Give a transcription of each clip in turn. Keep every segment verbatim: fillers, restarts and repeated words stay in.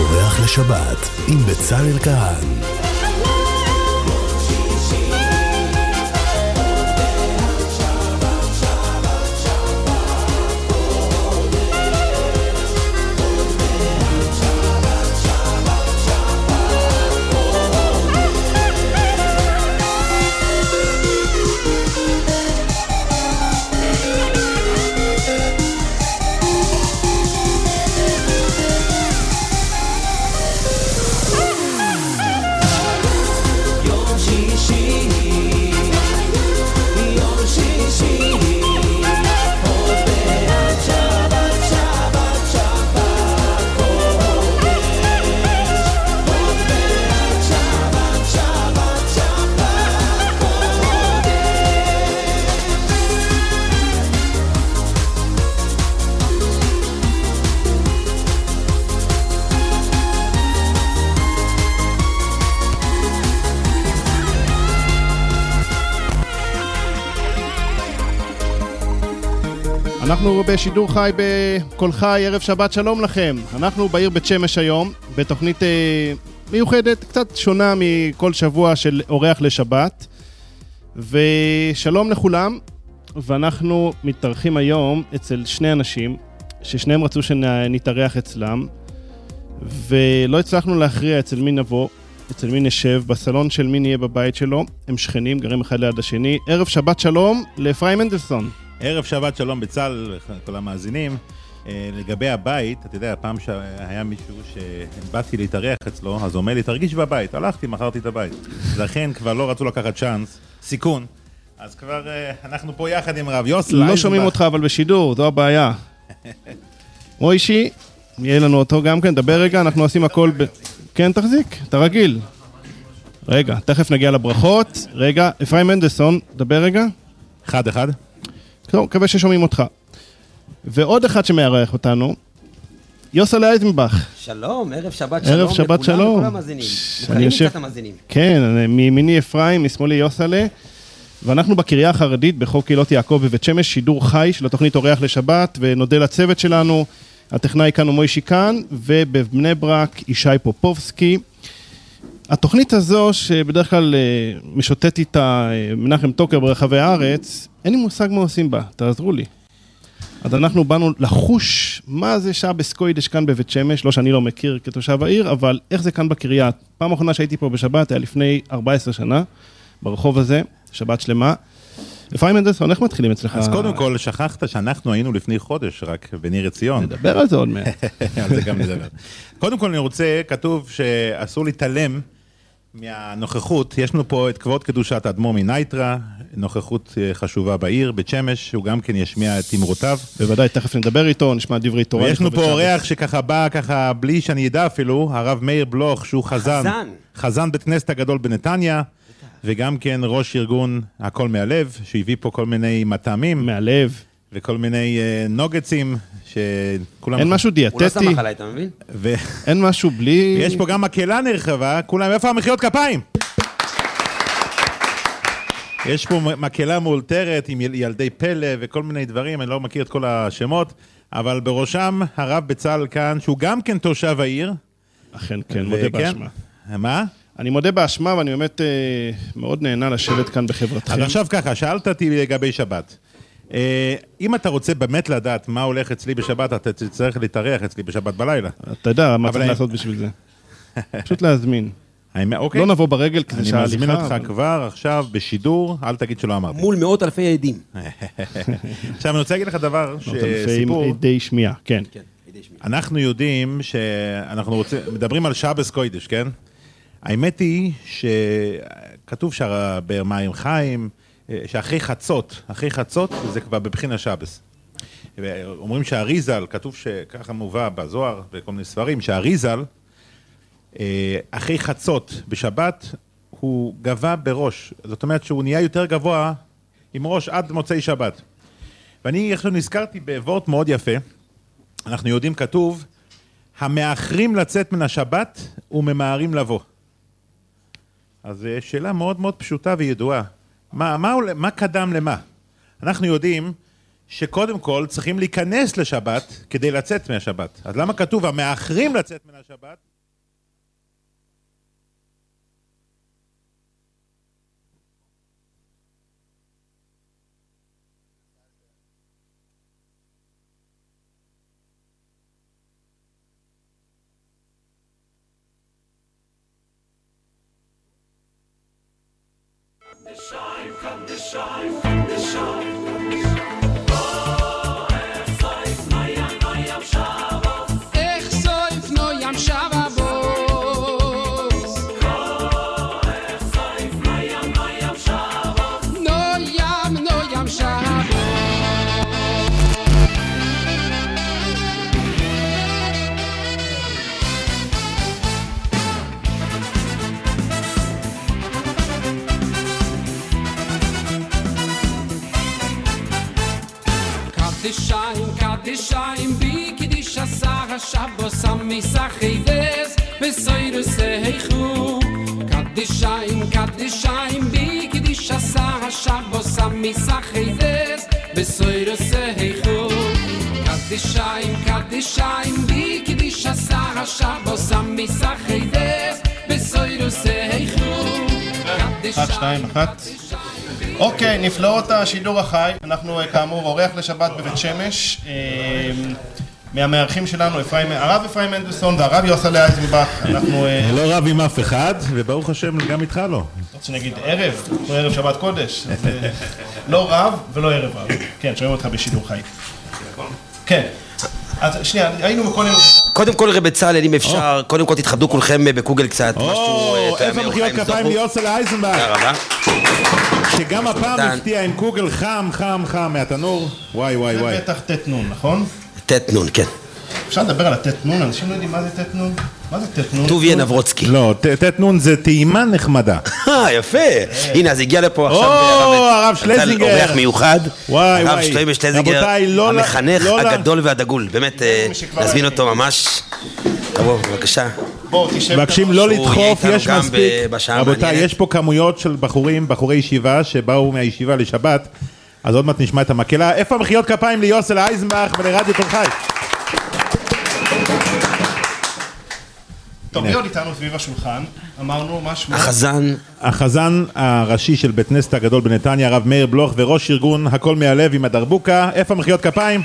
אורח לשבת עם בצלאל כהן. אנחנו בשידור חי בכל חי, ערב שבת שלום לכם. אנחנו בעיר בית שמש היום, בתוכנית אה, מיוחדת, קצת שונה מכל שבוע של אורח לשבת. ושלום לכולם, ואנחנו מתארחים היום אצל שני אנשים, ששניהם רצו שנתארח אצלם, ולא הצלחנו להכריע אצל מי נבוא, אצל מי נשב, בסלון של מי נהיה בבית שלו. הם שכנים, גרים אחד ליד השני. ערב שבת שלום לאפרים מנדלסון. ערב שבת שלום בצל, כל המאזינים. לגבי הבית, אתה יודע, פעם שהיה מישהו שבאתי להתארח אצלו, אז הוא אומר לי, תרגיש בבית. הלכתי, מכרתי את הבית. לכן כבר לא רצו לקחת צ'אנס, סיכון. אז כבר אנחנו פה יחד עם רב יוסל. לא שומעים אותך אבל בשידור, זו הבעיה. מוישי, יהיה לנו אותו גם כן, דבר רגע, אנחנו עושים הכל ב... כן, תחזיק, אתה רגיל. רגע, תכף נגיע לברכות. רגע, אפרים מנדלסון, דבר רגע. אחד אחד. טוב, מקווה ששומעים אותך. ועוד אחד שמארח אותנו, יוסל אייזנבך. שלום, ערב שבת שלום. ערב שבת שלום. לכולם, לכל המאזינים. מוכנים קצת המאזינים. כן, מימיני אפרים, משמאלי יוסלה. ואנחנו בקריה החרדית בחור קהילות יעקב בבית שמש, שידור חי של התוכנית אורח לשבת, ונודה לצוות שלנו, הטכנאי כאן הוא מוישי כאן, ובבני ברק ישי פופובסקי. התוכנית הזו, שבדרך כלל משוטט איתה מנחם טוקר ברחבי הארץ, אין לי מושג מה עושים בה, תעזרו לי. אז אנחנו באנו לחוש מה זה שבס קוידש כאן בבית שמש, לא שאני לא מכיר כתושב העיר, אבל איך זה כאן בקריה. פעם האחרונה שהייתי פה בשבת היה לפני ארבע עשרה שנה, ברחוב הזה, שבת שלמה. אפרים מנדלסון, איך מתחילים אצלך? אז קודם כל, שכחת שאנחנו היינו לפני חודש רק בניר עציון. נדבר על זה עוד מעט. על זה גם נדבר. קודם כל אני רוצה, כתוב שאסור להתעלם מהנוכחות. יש לנו פה את כבוד קדושת האדמו"ר מנייטרה, נוכחות חשובה בעיר, בית שמש, הוא גם כן ישמיע את אמרותיו. בוודאי, תכף נדבר איתו, נשמע דברי תורה. ויש לנו פה אורח שככה בא, ככה, בלי שאני ידע אפילו, הרב מאיר בלוך, שהוא חזן. חזן. חזן בית כנסת הגדול בנתניה. וגם כן ראש ארגון הכל מהלב, שהביא פה כל מיני מטעמים. מהלב. וכל מיני uh, נוגצים, שכולם... אין משהו דיאטטי. הוא לא שמח עליי, אתה מבין? ו... אין משהו בלי... ויש פה גם מקהלה נרחבה, כולם, איפה המחיאות כפיים? יש פה מקהלה מאולתרת עם ילדי פלא וכל מיני דברים, אני לא מכיר את כל השמות, אבל בראשם הרב בצל כאן, שהוא גם כן תושב העיר. אכן, כן, מודה באשמה. מה? אני מודה באשמה, ואני באמת אה, מאוד נהנה לשבת כאן בחברתכם. אז עכשיו ככה, שאלת אותי לגבי שבת. אה, אם אתה רוצה באמת לדעת מה הולך אצלי בשבת, אתה צריך להתארח אצלי בשבת בלילה. אתה יודע מה צריך לעשות בשביל זה. פשוט להזמין. אוקיי. לא נבוא ברגל, כי זה שעה הליכה. אני מזמין אותך כבר עכשיו בשידור, אל תגיד שלא אמרתי. מול מאות אלפי עדים. עכשיו, אני רוצה להגיד לך דבר, סיפור... עדי שמיעה, כן. אנחנו יודעים שאנחנו רוצים, מדברים על שבס קוידש, כן? האמת היא שכתוב במים חיים, שאחרי חצות, אחרי חצות זה כבר בבחין השבס. אומרים שהאריזל, כתוב שככה מובא בזוהר וכל מיני ספרים, שהאריזל, אחרי חצות בשבת, הוא גבה בראש. זאת אומרת שהוא נהיה יותר גבוה עם ראש עד מוצאי שבת. ואני עכשיו נזכרתי בעבורת מאוד יפה. אנחנו יודעים, כתוב, המאחרים לצאת מן השבת וממהרים לבוא. אז שאלה מאוד מאוד פשוטה וידועה. מה, מה, מה קדם למה? אנחנו יודעים שקודם כל צריכים להיכנס לשבת כדי לצאת מהשבת. אז למה כתוב המאחרים לצאת מן השבת Kadishayim, Kadishayim, bi Kiddush Asar HaShabbos HaMisacheides B'soiru Seichu. Kadishayim, Kadishayim, bi Kiddush Asar HaShabbos HaMisacheides B'soiru Seichu. Kadishayim, Kadishayim, bi Kiddush Asar HaShabbos HaMisacheides B'soiru Seichu. אחת, שתיים, אחת. אוקיי, נפלאות השידור החי. אנחנו כאמור אורח לשבת בבית שמש. מהמארחים שלנו, הרב אפרים מנדלסון והרב יוסלה אייזנבך. אנחנו... לא רב עם אף אחד, וברוך השם גם איתך לא. רוצה שנגיד ערב, או ערב שבת קודש. לא רב ולא ערב רב. כן, שומעים אותך בשידור חי. כן. אז שנייה, היינו מקודם... קודם כל רבי בצלאל, אם אפשר, קודם כל תתכבדו כולכם בגוגל קצת. או, איפה מחיאות כפיים ליוסלה אייזנבך. תודה רבה. שגם הפעם הפתיע עם גוגל חם, חם, חם מהתנור. וואי, וואי, וואי. זה בטח תת נון, נכון? תת נון, כן. אפשר לדבר על התת נון? אנשים לא יודעים מה זה תת נון? מה זה תת נון? טוביה נברוצקי. לא, תת נון זה טעימה נחמדה. אה, יפה. הנה, אז הגיע לפה עכשיו... או, הרב שלזינגר. אורח מיוחד. וואי, הרב וואי. שלמה שלזינגר, המחנך הגדול והדגול. באמת, נזמין אותו ממש. תבוא, בבקשה. מבקשים לא לדחוף, יש מספיק. רבותיי, יש פה כמויות של בחורים, בחורי ישיבה, שבאו מהישיבה לשבת, אז עוד מעט נשמע את המקהלה. איפה מחיאות כפיים ליוסלה אייזנבך ולרדיו תל חי? טוב, מי עוד איתנו סביב השולחן? אמרנו משהו... החזן. החזן הראשי של בית כנסת הגדול בנתניה, הרב מאיר בלוך, וראש ארגון הכל מהלב עם הדרבוקה. איפה מחיאות כפיים?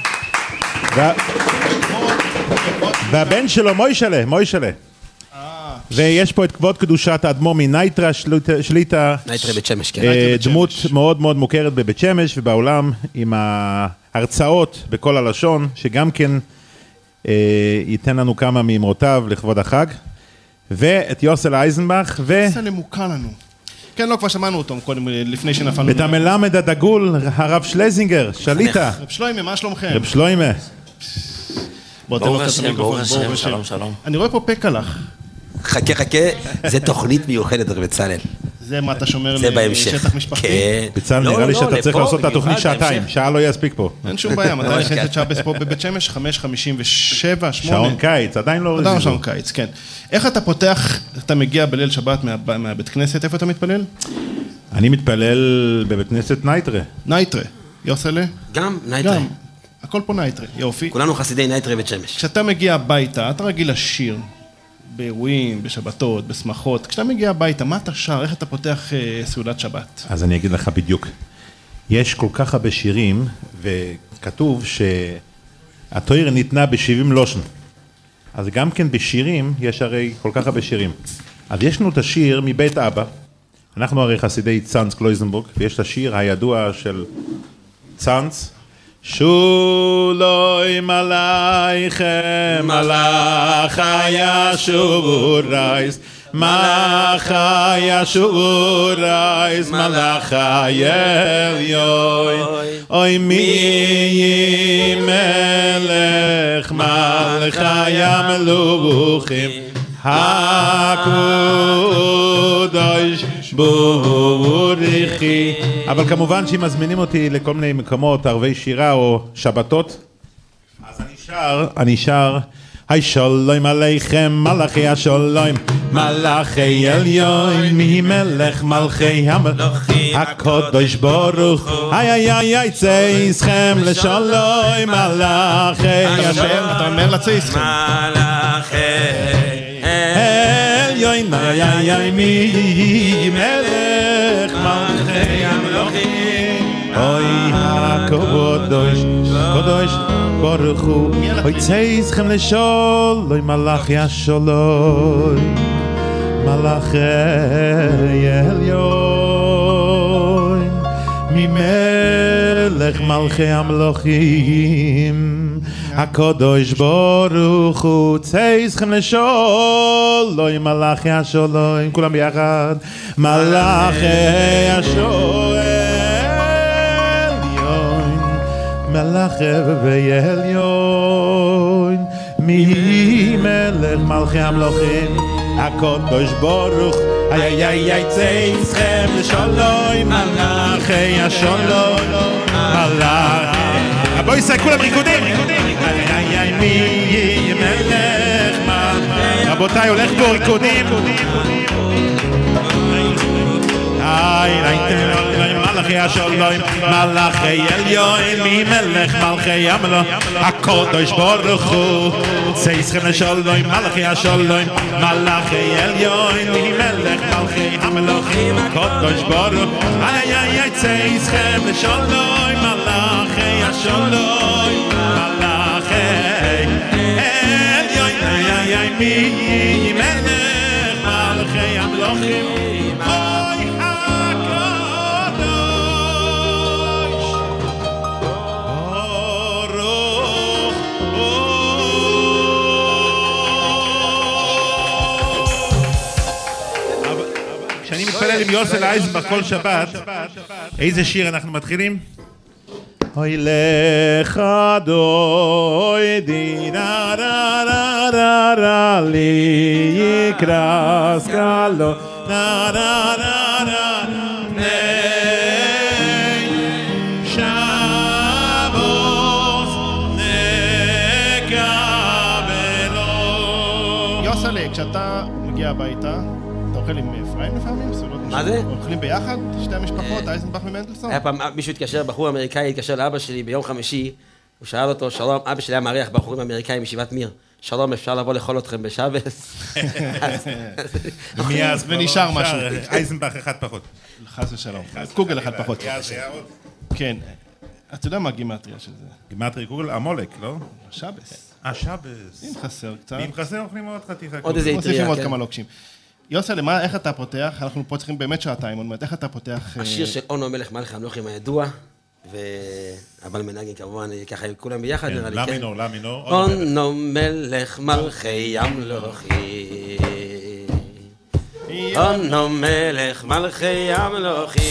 והבן שלו מוישלה, מוישלה. ויש פה את כבוד קדושת האדמו"ר מנייטרה שליטה. נייטרה בית שמש, כן. דמות מאוד מאוד מוכרת בבית שמש ובעולם, עם ההרצאות בכל הלשון, שגם כן ייתן לנו כמה מאמרותיו לכבוד החג. ואת יוסלה אייזנבך ו... יוסלה מוכר לנו. כן, לא, כבר שמענו אותו קודם, לפני שנפלנו. את המלמד הדגול, הרב שלזינגר, שליטה. רב שלוימה, מה שלומכם? רב שלוימה. ברוך השם, ברוך השם, שלום, שלום. אני רואה פה פקלח. חכה, חכה, זה תוכנית מיוחדת, רבי בצלאל. זה מה אתה שומר לשטח משפחתי? בצלאל, נראה לי שאתה צריך לעשות את התוכנית שעתיים, שעה לא יספיק פה. אין שום בעיה, מתי נכנסת שבס פה בבית שמש? חמש חמישים ושבע, שמונה. שעון קיץ, עדיין לא רזיזו. עדיין שעון קיץ, כן. איך אתה פותח, אתה מגיע בליל שבת מהבית כנסת, איפה אתה מתפלל? אני מתפלל בבית כנסת נייטרה. נייטרה, יוסלה? גם נייטרה. הכל פה נייטרה, יופי. כולנו חסידי נייטרה בית שמש. כשאתה מגיע הביתה, אתה רגיל לשיר. באירועים, בשבתות, בשמחות. כשאתה מגיע הביתה, מה אתה שר? איך אתה פותח אה, סעודת שבת? אז אני אגיד לך בדיוק. יש כל כך הרבה שירים, וכתוב שהתורה ניתנה בשבעים לושן. אז גם כן בשירים, יש הרי כל כך הרבה שירים. אז יש לנו את השיר מבית אבא. אנחנו הרי חסידי צאנץ קלויזנבורג, ויש את השיר הידוע של צאנץ, שולוים עלייכם מלאך ישובו רייס מלאך ישובו רייס מלאך העליון אוי מי מלך מלאך המלוכים הקודש בורכי. אבל כמובן שאם מזמינים אותי לכל מיני מקומות, ערבי שירה או שבתות, אז אני שר, אני שר היי שלום עליכם מלאכי השלום מלאכי עליון מי מלך מלכי המלכים הקודש ברוך היי היי היי היי צייסכם לשלום מלאכי השלום. אתה אומר לצייסכם מלאכי עליון היי היי היי מי מלך מלכי המלכים אוי הקודש קודש ברוך הוא אוי צייסכם לשלום מלאכי השלום מלאכי עליון ממלך מלכי המלוכים הקדוש ברוך הוא צאיזכם לשלום מלאכי השלום כולם ביחד מלאכי השלום מלאכי ועליון ממלך מלכי המלוכים הקדוש ברוך איי איי איי איי צאיזכם לשלום מלאכי השלום מלאכי בואי סע כולם ריקודים איי איי איי מי מלך רבותיי הולך פה ריקודים איי איי מלאכי השלום מלאכי עליון ממלך מלכי המלוכים הקדוש ברוך הוא צאיזכם לשלום מלאכי השלום מלאכי עליון ממלך מלכי המלוכים הקדוש ברוך איי איי איי צאיזכם לשלום מלאכי השלום מלאכי עליון איי איי איי ממלך מלכי המלוכים כשאני מתפלל עם יוסל אייזנבך כל שבת, איזה שיר אנחנו מתחילים? אוי לך דוי די רה רה רה רה רה לי יקרס קלו רה רה רה רה ני שבוס נקבלו. יוסלה, כשאתה מגיע הביתה אוכל עם אפרים לפעמים? מה זה? אוכלים ביחד? שתי המשפחות, אייזנבך ומנדלסון? היה פעם מישהו התקשר, בחור אמריקאי התקשר לאבא שלי ביום חמישי, הוא שאל אותו, שלום, אבא שלי היה מארח בחורים אמריקאים מישיבת מיר, שלום, אפשר לבוא לאכול אתכם בשבס? ומאז ונשאר משהו. אייזנבך אחד פחות. חס ושלום. קוגל אחד פחות. כן. אתה יודע מה הגימטריה של זה? גימטריה קוגל, המולק, לא? שבס. אה, שבס. אם חסר קצת. אם חסר אוכלים עוד חתיכה. עוד איזה יטריה, מוסיפים עוד כן. כמה לוקשים. יוסל, מה, איך אתה פותח? אנחנו פה צריכים באמת שעתיים, עוד מעט, איך אתה פותח? השיר של אונו מלך מלכי המלוכים הידוע, אבל מנגן כמובן, ככה כולם ביחד נראה לי, לה כן? מינור, לה מינור. אונו מלך מלכי המלוכים אונו מלך מלכי המלוכים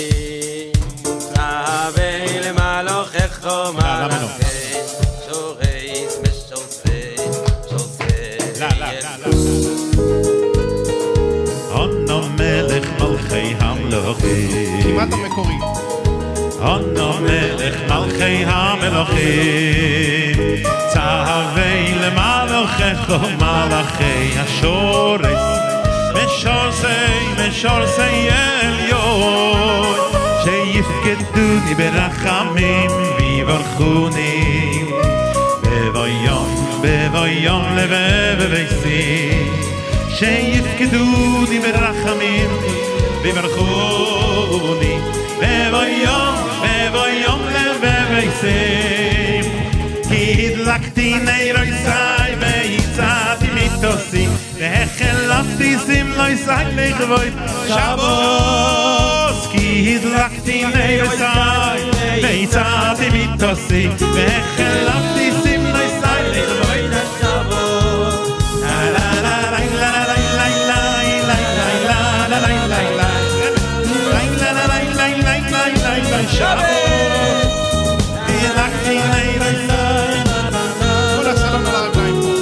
צווה למלוכך מלכי שורס משורסי שורסי לה, לה, לה, לה. אונו מלך מלכי המלוכים כמעט המקורי. אונו מלך מלכי המלוכים צווה למלוכך מלכי השורס משורסי משורסי עליון שיפקדוני ברחמים ויברכוני בביום בביום לבביסי שיפקדוני ברחמים ויברכוני בביום בביום לבביסי כי הדלקתי נר ישראל ויצאתי מתוסי והחלפתי סמלו ישראל לכבוד שבוס כי הדלקתי נר ישראל ויצאתי מתוסי והחלפתי סמלו ישראל לכבוד שבוס לה לה לה לה לה לה לה לה לה לה לה שבוס הדלקתי נר ישראל כל הסלון על הרגליים פה.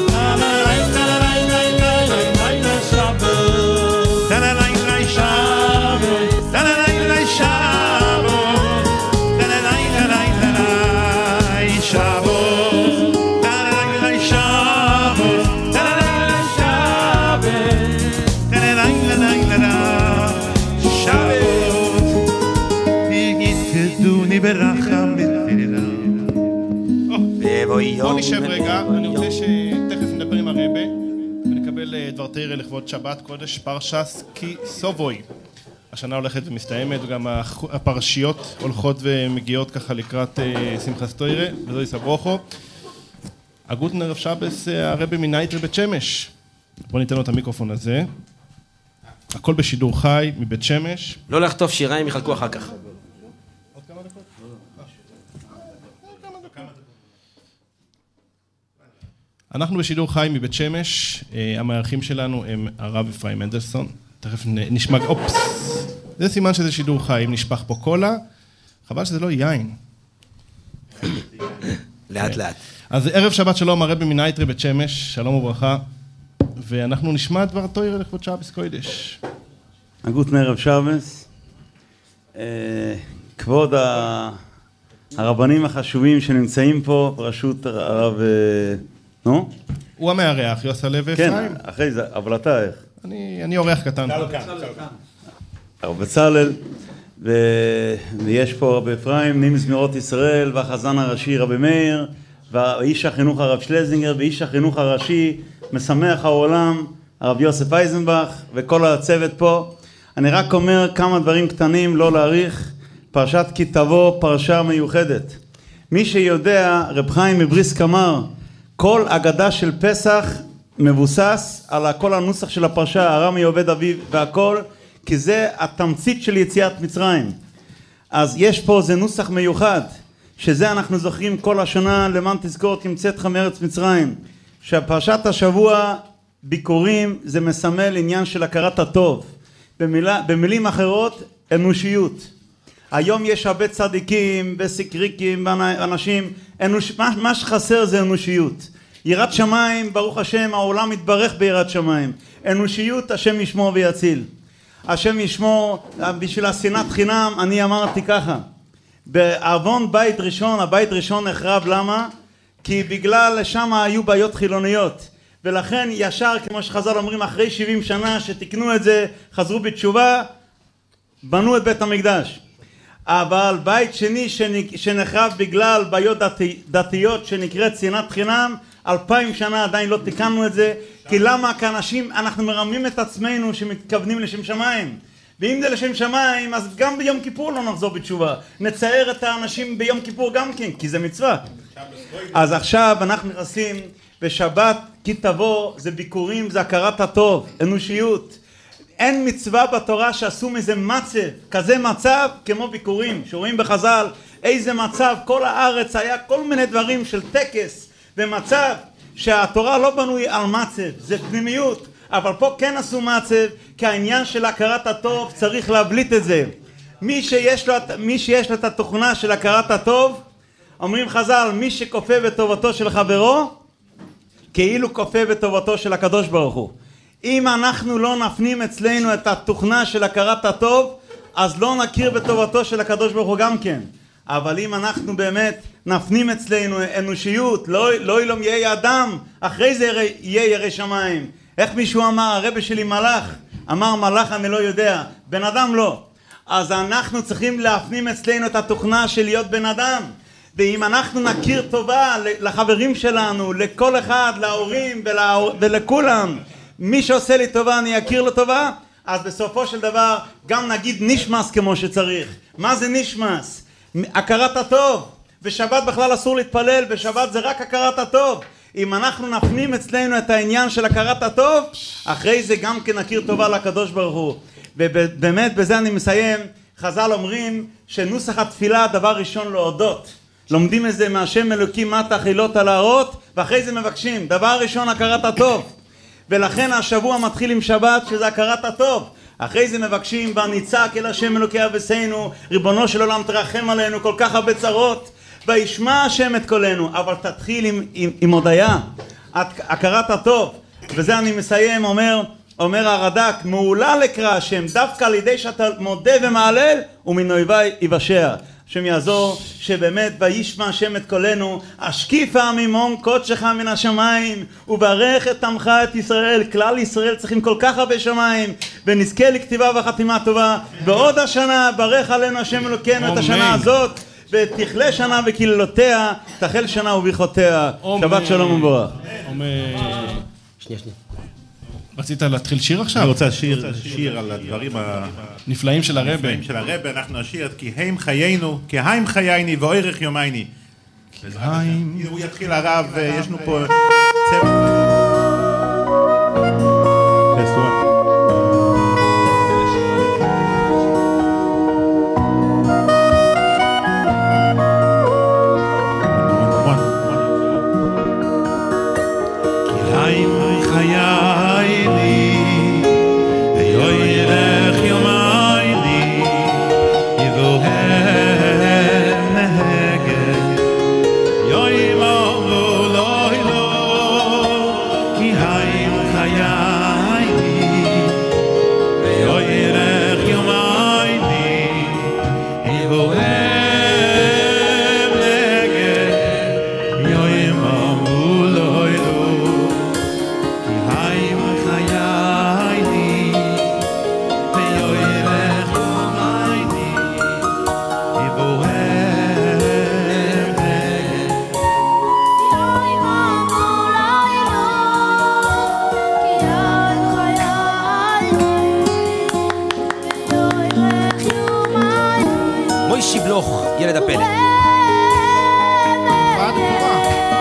בוא נשב רגע, אני רוצה שתכף נדבר עם הרבה ונקבל דבר תראה לכבוד שבת קודש פרשס כי סובוי. השנה הולכת ומסתיימת וגם הפרשיות הולכות ומגיעות ככה לקראת שמחת תורה וזו יסברוכו. הגות נרב שבס הרבה מנייטרי בית שמש. בוא ניתן לו את המיקרופון הזה. הכל בשידור חי מבית שמש. לא לחטוף שיריים, יחלקו אחר כך. אנחנו בשידור חי מבית שמש, המארחים שלנו הם הרב אפרים מנדלסון, תכף נשמע, אופס, זה סימן שזה שידור חי, אם נשפך פה קולה, חבל שזה לא יין. לאט לאט. אז ערב שבת שלום, הרבי מנייטרי בית שמש, שלום וברכה, ואנחנו נשמע דבר תורה לכבוד שבס קודש. גוטן ערב שבס, כבוד הרבנים החשובים שנמצאים פה, בראשות הרב, נו? הוא המארח, יוסלה ואפרים. כן, אחרי זה, אבל אתה איך? אני אורח קטן. הרב בצלאל, ויש פה רב אפרים, נעים זמירות ישראל, והחזן הראשי רבי מאיר, ואיש החינוך הרב שלזינגר, ואיש החינוך הראשי, משמח העולם, הרב יוסף אייזנבך, וכל הצוות פה. אני רק אומר כמה דברים קטנים, לא להאריך. פרשת כי תבוא, פרשה מיוחדת. מי שיודע, רב חיים מבריסק אמר, כל אגדה של פסח מבוסס על כל הנוסח של הפרשה, הרמי עובד אביב והכל, כי זה התמצית של יציאת מצרים. אז יש פה זה נוסח מיוחד, שזה אנחנו זוכרים כל השנה למען תזכור כי מצאתך מארץ מצרים. שפרשת השבוע ביקורים זה מסמל עניין של הכרת הטוב. במילה, במילים אחרות, אנושיות. היום יש הרבה צדיקים וסקריקים ואנשים, אנוש, מה, מה שחסר זה אנושיות. יראת שמיים, ברוך השם, העולם מתברך ביראת שמיים. אנושיות, השם ישמור ויציל. השם ישמור, בשביל השנאת חינם, אני אמרתי ככה. בעוון בית ראשון, הבית ראשון נחרב, למה? כי בגלל שם היו בעיות חילוניות. ולכן ישר, כמו שחז"ל אומרים, אחרי שבעים שנה שתקנו את זה, חזרו בתשובה, בנו את בית המקדש. אבל בית שני שנחרב בגלל בעיות דתי, דתיות שנקראת שנאת חינם, אלפיים שנה עדיין לא תיקנו את זה, כי למה? כאנשים אנחנו מרמים את עצמנו שמתכוונים לשם שמיים. ואם זה לשם שמיים, אז גם ביום כיפור לא נחזור בתשובה. נצייר את האנשים ביום כיפור גם כן, כי זה מצווה. אז עכשיו אנחנו נכנסים בשבת, כי תבוא, זה ביקורים, זה הכרת הטוב, אנושיות. אין מצווה בתורה שעשו מזה מצב, כזה מצב כמו ביקורים, שרואים בחז"ל איזה מצב, כל הארץ היה כל מיני דברים של טקס ומצב שהתורה לא בנוי על מצב, זה פנימיות, אבל פה כן עשו מצב, כי העניין של הכרת הטוב צריך להבליט את זה. מי שיש לו, מי שיש לו את התוכנה של הכרת הטוב, אומרים חז"ל, מי שכופה בטובתו של חברו, כאילו כופה בטובתו של הקדוש ברוך הוא. אם אנחנו לא נפנים אצלנו את התוכנה של הכרת הטוב, אז לא נכיר בטובתו של הקדוש ברוך הוא גם כן. אבל אם אנחנו באמת נפנים אצלנו אנושיות, לא, לא ילום יהיה אדם, אחרי זה יהיה ירא שמיים. איך מישהו אמר, הרבי שלי מלאך, אמר מלאך אני לא יודע, בן אדם לא. אז אנחנו צריכים להפנים אצלנו את התוכנה של להיות בן אדם. ואם אנחנו נכיר טובה לחברים שלנו, לכל אחד, להורים ולכולם, מי שעושה לי טובה אני אכיר לו טובה, אז בסופו של דבר גם נגיד נשמס כמו שצריך. מה זה נשמס? הכרת הטוב. בשבת בכלל אסור להתפלל, בשבת זה רק הכרת הטוב. אם אנחנו נפנים אצלנו את העניין של הכרת הטוב, אחרי זה גם כן נכיר טובה לקדוש ברוך הוא. ובאמת בזה אני מסיים, חז"ל אומרים שנוסח התפילה דבר ראשון להודות. לומדים את זה מהשם אלוקים מטה חילות על הארות, ואחרי זה מבקשים, דבר ראשון הכרת הטוב. ולכן השבוע מתחיל עם שבת שזה הכרת הטוב. אחרי זה מבקשים ונצעק אל השם אלוקי אבותינו, ריבונו של עולם תרחם עלינו, כל כך הרבה צרות, וישמע השם את קולנו. אבל תתחיל עם, עם, עם הודיה, הכרת הטוב. וזה אני מסיים, אומר, אומר הרד"ק, מעולה לקרא השם, דווקא על ידי שאתה מודה ומעלל, ומן אויבי יבשע. השם יעזור שבאמת וישמע השם את קולנו, השקיפה ממעון קודשך מן השמיים וברך את עמך את ישראל. כלל ישראל צריכים כל כך הרבה שמיים, ונזכה לכתיבה וחתימה טובה. בעוד השנה ברך עלינו השם אלוקינו את השנה הזאת, ותכלה שנה וקללותיה, תחל שנה וברכותיה. שבת שלום ומבורך. שנייה שנייה, רצית להתחיל שיר עכשיו? אני רוצה שיר, שיר על הדברים הנפלאים של הרבי. הנפלאים של הרבי, אנחנו נשיר את כי הם חיינו, כי הם חייני ואורך יומייני. הוא יתחיל הרב, יש לנו פה צוות. מוישי בלוך, ילד הפלא. ועד פורה.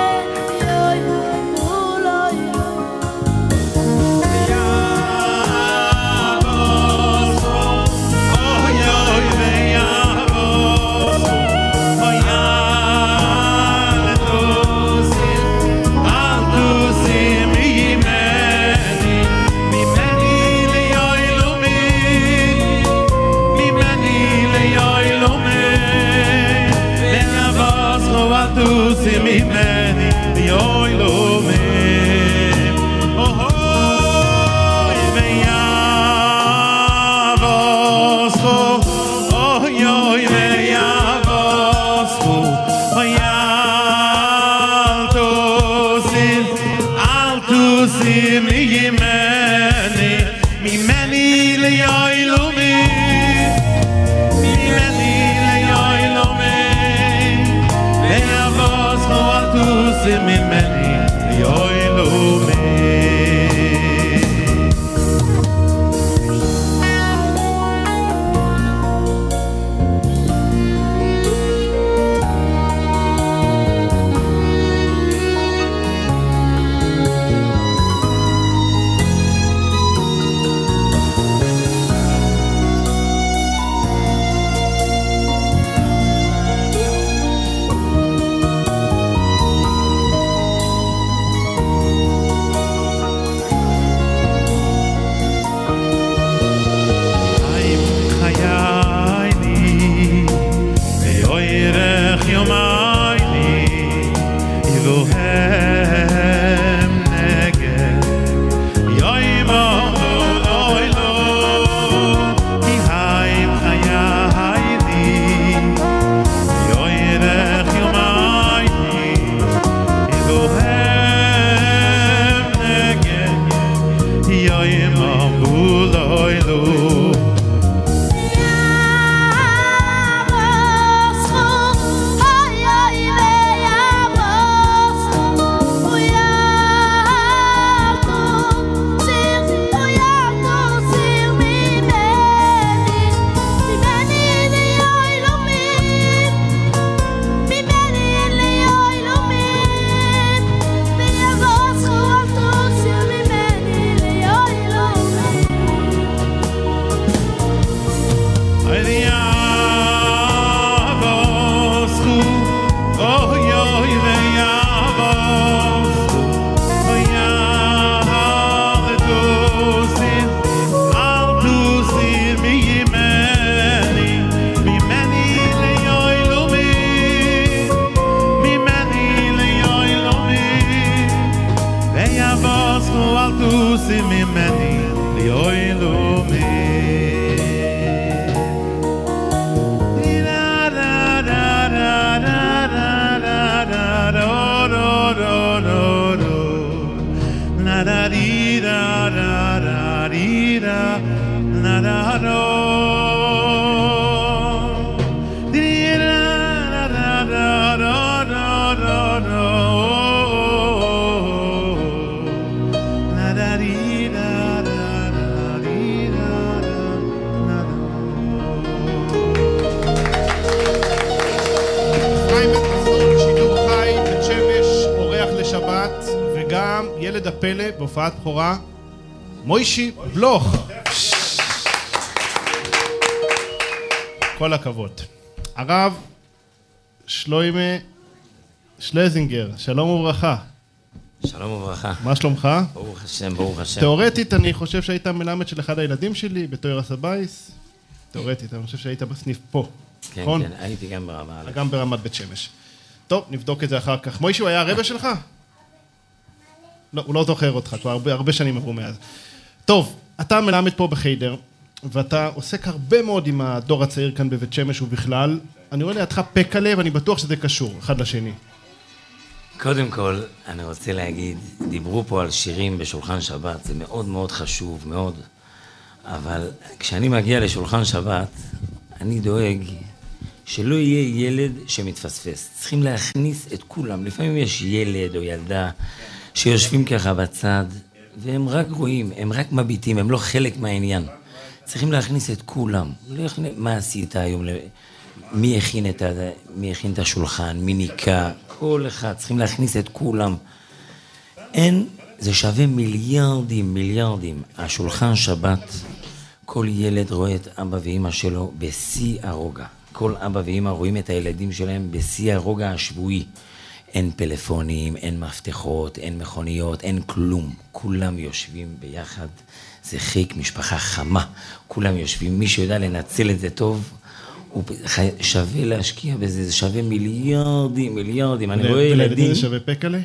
ילד הפלא בהופעת בכורה, מוישי בלוך. כל הכבוד. הרב שלוימה שלזינגר, שלום וברכה. שלום וברכה. מה שלומך? ברוך השם, ברוך השם. תיאורטית אני חושב שהיית מלמד של אחד הילדים שלי בתואר הסבייס. תיאורטית, אני חושב שהיית בסניף פה. כן, נכון? כן, הייתי גם ברמה א'. גם ברמת בית שמש. טוב, נבדוק את זה אחר כך. מוישי, הוא היה הרבא שלך? לא, הוא לא זוכר אותך, כבר הרבה, הרבה שנים עברו מאז. טוב, אתה מלמד פה בחיידר, ואתה עוסק הרבה מאוד עם הדור הצעיר כאן בבית שמש ובכלל. אני רואה לידך פק עליו, ואני בטוח שזה קשור, אחד לשני. קודם כל, אני רוצה להגיד, דיברו פה על שירים בשולחן שבת, זה מאוד מאוד חשוב, מאוד. אבל כשאני מגיע לשולחן שבת, אני דואג שלא יהיה ילד שמתפספס. צריכים להכניס את כולם. לפעמים יש ילד או ילדה שיושבים ככה בצד, והם רק רואים, הם רק מביטים, הם לא חלק מהעניין. צריכים להכניס את כולם. לא יכולים, מה עשית היום? מי הכין את, ה... מי הכין את השולחן, מי ניקה, כל אחד, צריכים להכניס את כולם. אין, זה שווה מיליארדים, מיליארדים. השולחן שבת, כל ילד רואה את אבא ואמא שלו בשיא הרוגע. כל אבא ואמא רואים את הילדים שלהם בשיא הרוגע השבועי. אין פלאפונים, אין מפתחות, אין מכוניות, אין כלום. כולם יושבים ביחד, זה חיק משפחה חמה. כולם יושבים, מי שיודע לנצל את זה טוב, הוא שווה להשקיע בזה, זה שווה מיליארדים, מיליארדים. אני רואה ילדים... ולילדים זה שווה פקלה?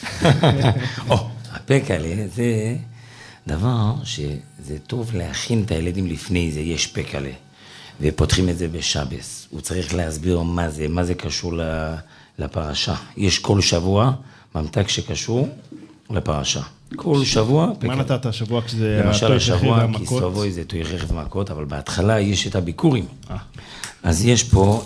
או, הפקלה זה דבר שזה טוב להכין את הילדים לפני זה, יש פקלה. ופותחים את זה בשבס. הוא צריך להסביר מה זה, מה זה קשור לפרשה. יש כל שבוע ממתק שקשור לפרשה. כל שבוע... מה נתת השבוע כשזה... למשל השבוע, כי סבוי זה תויכך ומכות, אבל בהתחלה יש את הביקורים. אז יש פה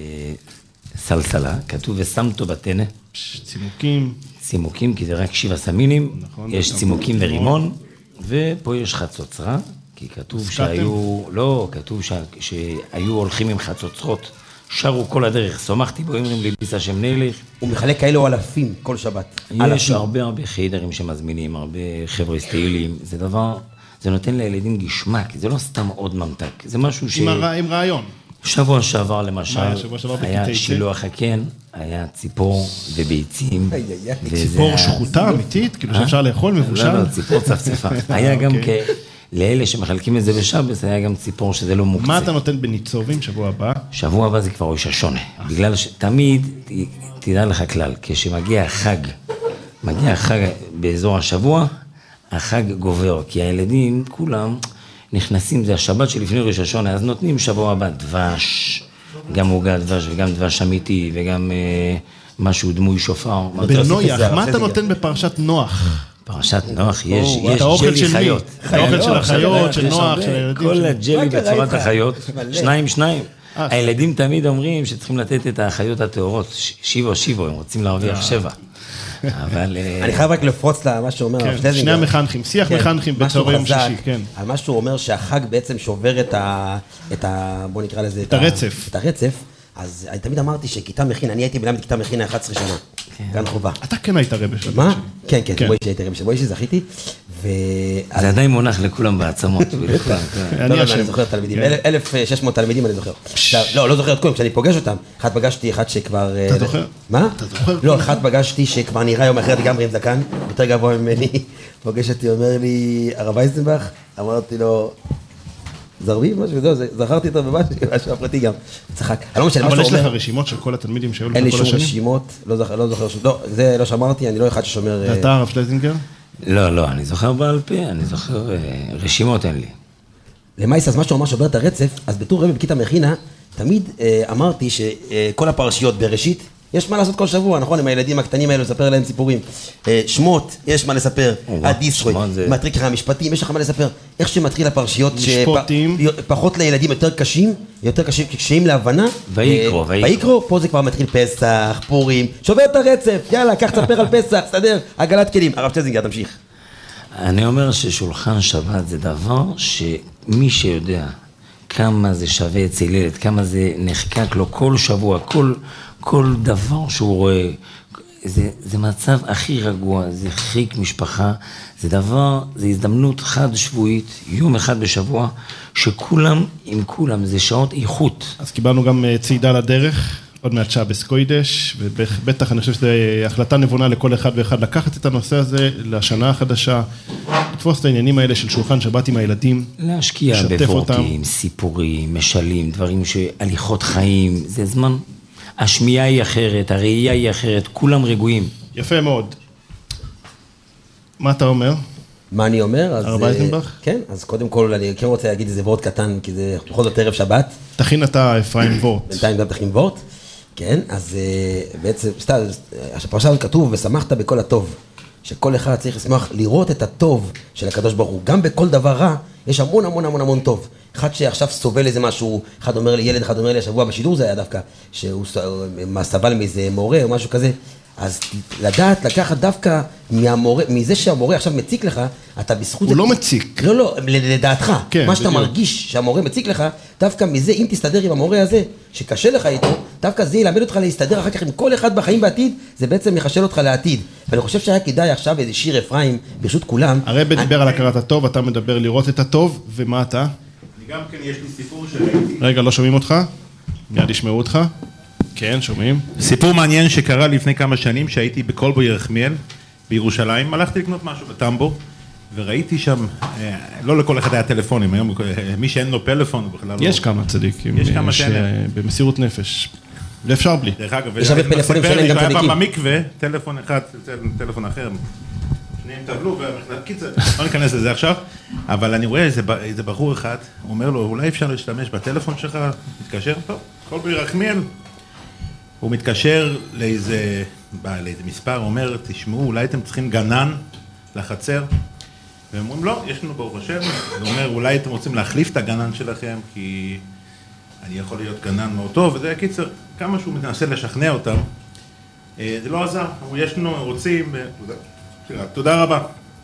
סלסלה, כתוב ושמתו בתנה. צימוקים. צימוקים, כי זה רק שבע סמינים. יש צימוקים ורימון, ופה יש חצוצרה. כי כתוב שהיו, לא, כתוב שהיו הולכים עם חצוצרות, שרו כל הדרך, סומכתי בו, אומרים לי, ביס השם נלך. הוא מחלק כאלו אלפים כל שבת. יש הרבה הרבה חיידרים שמזמינים, הרבה חבר'ה סטיילים, זה דבר, זה נותן לילדים גשמק, זה לא סתם עוד ממתק, זה משהו ש... עם רעיון. שבוע שעבר למשל, היה שילוח הקן, היה ציפור וביצים. ציפור שחוטה אמיתית, כאילו שאפשר לאכול מבושל? לא, לא, ציפור צפצפה. היה גם כ... לאלה שמחלקים את זה בשבס, היה גם ציפור שזה לא מוקצה. מה אתה נותן בניצובים שבוע הבא? שבוע הבא זה כבר ראש השונה. בגלל שתמיד, תדע לך כלל, כשמגיע החג, מגיע החג באזור השבוע, החג גובר, כי הילדים כולם נכנסים, זה השבת שלפני ראש השונה, אז נותנים שבוע הבא דבש, גם עוגה דבש וגם דבש אמיתי, וגם אה, משהו דמוי שופר. בנויח, מה אתה נותן בפרשת נוח? פרשת נוח, יש ג'לי חיות. האוכל של החיות, של נוח, של הילדים. כל הג'לי בצורת החיות, שניים, שניים. הילדים תמיד אומרים שצריכים לתת את החיות הטהורות, שיבו, שיבו, הם רוצים להרוויח שבע. אבל... אני חייב רק לפרוץ למה שאומר הרב שלזינגר. שני המחנכים, שיח מחנכים בצהרי יום שישי, כן. על מה שהוא אומר שהחג בעצם שובר את ה... בוא נקרא לזה... את הרצף. את הרצף. אז אני תמיד אמרתי שכיתה מכין, אני הייתי בלמד כיתה מכין אחת עשרה שנה, גן חובה. אתה כן היית רבא של מה? כן, כן, בואי שהייתי רבא של בואי שזכיתי. זה עדיין מונח לכולם בעצמות. אני זוכר תלמידים, אלף ושש מאות תלמידים אני זוכר. לא, לא זוכר את כולם, כשאני פוגש אותם, אחד פגשתי אחד שכבר... אתה זוכר? מה? אתה זוכר? לא, אחד פגשתי שכבר נראה יום אחרת לגמרי עם זקן, יותר גבוה ממני, פוגש אותי, אומר לי, הרב אייזנבך, אמרתי לו, זרבי, משהו, זהו, זכרתי אותו במשהו הפרטי גם, צחק. אבל יש לך רשימות של כל התלמידים שהיו לך כל השנים? אין לי שום רשימות, לא זוכר שום, לא, זה לא שמרתי, אני לא אחד ששומר... ואתה הרב שלזינגר? לא, לא, אני זוכר בעל פה, אני זוכר, רשימות אין לי. למעשה, אז מה שהוא אמר שובר את הרצף, אז בתור רבי בכיתה מכינה, תמיד אמרתי שכל הפרשיות בראשית, יש מה לעשות כל שבוע, נכון? עם הילדים הקטנים האלו, לספר להם סיפורים. שמות, יש מה לספר. הדיסקוי, מטריק לך המשפטים, יש לך מה לספר. איך שמתחיל הפרשיות, פחות לילדים יותר קשים, יותר קשים להבנה. ויקרו, ויקרו, פה זה כבר מתחיל פסח, פורים, שובר את הרצף, יאללה, קח תספר על פסח, סדר, עגלת כלים. הרב שלזינגר, תמשיך. אני אומר ששולחן שבת זה דבר שמי שיודע כמה זה שווה אצל ילד, כמה זה נחקק לו כל שבוע, כל... כל דבר שהוא רואה, זה, זה מצב הכי רגוע, זה חיק משפחה, זה דבר, זה הזדמנות חד שבועית, יום אחד בשבוע, שכולם עם כולם, זה שעות איכות. אז קיבלנו גם צעידה לדרך, עוד מעט שבס קוידש, ובטח אני חושב שזו החלטה נבונה לכל אחד ואחד, לקחת את הנושא הזה לשנה החדשה, לתפוס את העניינים האלה של שולחן שבת עם הילדים, להשקיע בוורקים, סיפורים, משלים, דברים שהליכות חיים, זה זמן... השמיעה היא אחרת, הראייה היא אחרת, כולם רגועים. יפה מאוד. מה אתה אומר? מה אני אומר? הרב אייזנבך? כן, אז קודם כל אני כן רוצה להגיד איזה וורט קטן, כי זה בכל זאת ערב שבת. תכין אתה אפרים וורט. בינתיים גם תכין וורט. כן, אז בעצם, סתם, הפרשה הזאת כתוב, ושמחת בכל הטוב. שכל אחד צריך לשמוח לראות את הטוב של הקדוש ברוך הוא. גם בכל דבר רע, יש המון המון המון המון טוב. אחד שעכשיו סובל איזה משהו, אחד אומר לי, ילד אחד אומר לי, השבוע בשידור זה היה דווקא, שהוא סבל מאיזה מורה או משהו כזה, אז לדעת לקחת דווקא מהמורה, מזה שהמורה עכשיו מציק לך, אתה בזכות... הוא לא מציק. לא, לא, לדעתך. כן, מה שאתה בדיוק. מרגיש שהמורה מציק לך, דווקא מזה, אם תסתדר עם המורה הזה, שקשה לך איתו, דווקא זה ילמד אותך להסתדר אחר כך עם כל אחד בחיים בעתיד, זה בעצם יחשל אותך לעתיד. ואני חושב שהיה כדאי עכשיו איזה שיר אפרים, ברשות כולם. הרב דיבר על הכרת הטוב, אתה מדבר לראות את הטוב, ומה אתה? אני גם כן, יש לי סיפור שראיתי. רגע, לא שומעים אותך? מיד ישמעו אותך. כן, שומעים. סיפור מעניין שקרה לפני כמה שנים, שהייתי בקולבו ירחמיאל, בירושלים, הלכתי לקנות משהו בטמבו, וראיתי שם, לא לכל אחד היה טלפונים, היום מי שאין לו פלאפון הוא בכלל לא... יש כמה צדיקים. יש כמה שאין. במסירות נפש. ואפשר בלי. דרך אגב, יש הרבה פלאפונים שאין גם היה צדיקים. פעם במקווה, טלפון אחד, טלפון אחר, שניהם טבלו, קיצר, לא ניכנס לזה עכשיו, אבל אני רואה איזה בחור אחד, הוא אומר לו, אולי אפשר להשתמש בטלפון שלך, מתקשר, טוב, קולבו ירחמיאל, הוא מתקשר לאיזה, לאיזה מספר, אומר, תשמעו, אולי אתם צריכים גנן לחצר, והם אומרים, לא, יש לנו ברוך השם, הוא אומר, אולי אתם רוצים להחליף את הגנן שלכם, כי אני יכול להיות גנן מאוד טוב, וזה קיצר, כמה שהוא מנסה לשכנע אותם, זה לא עזר, הוא יש לנו, רוצים, תודה רבה.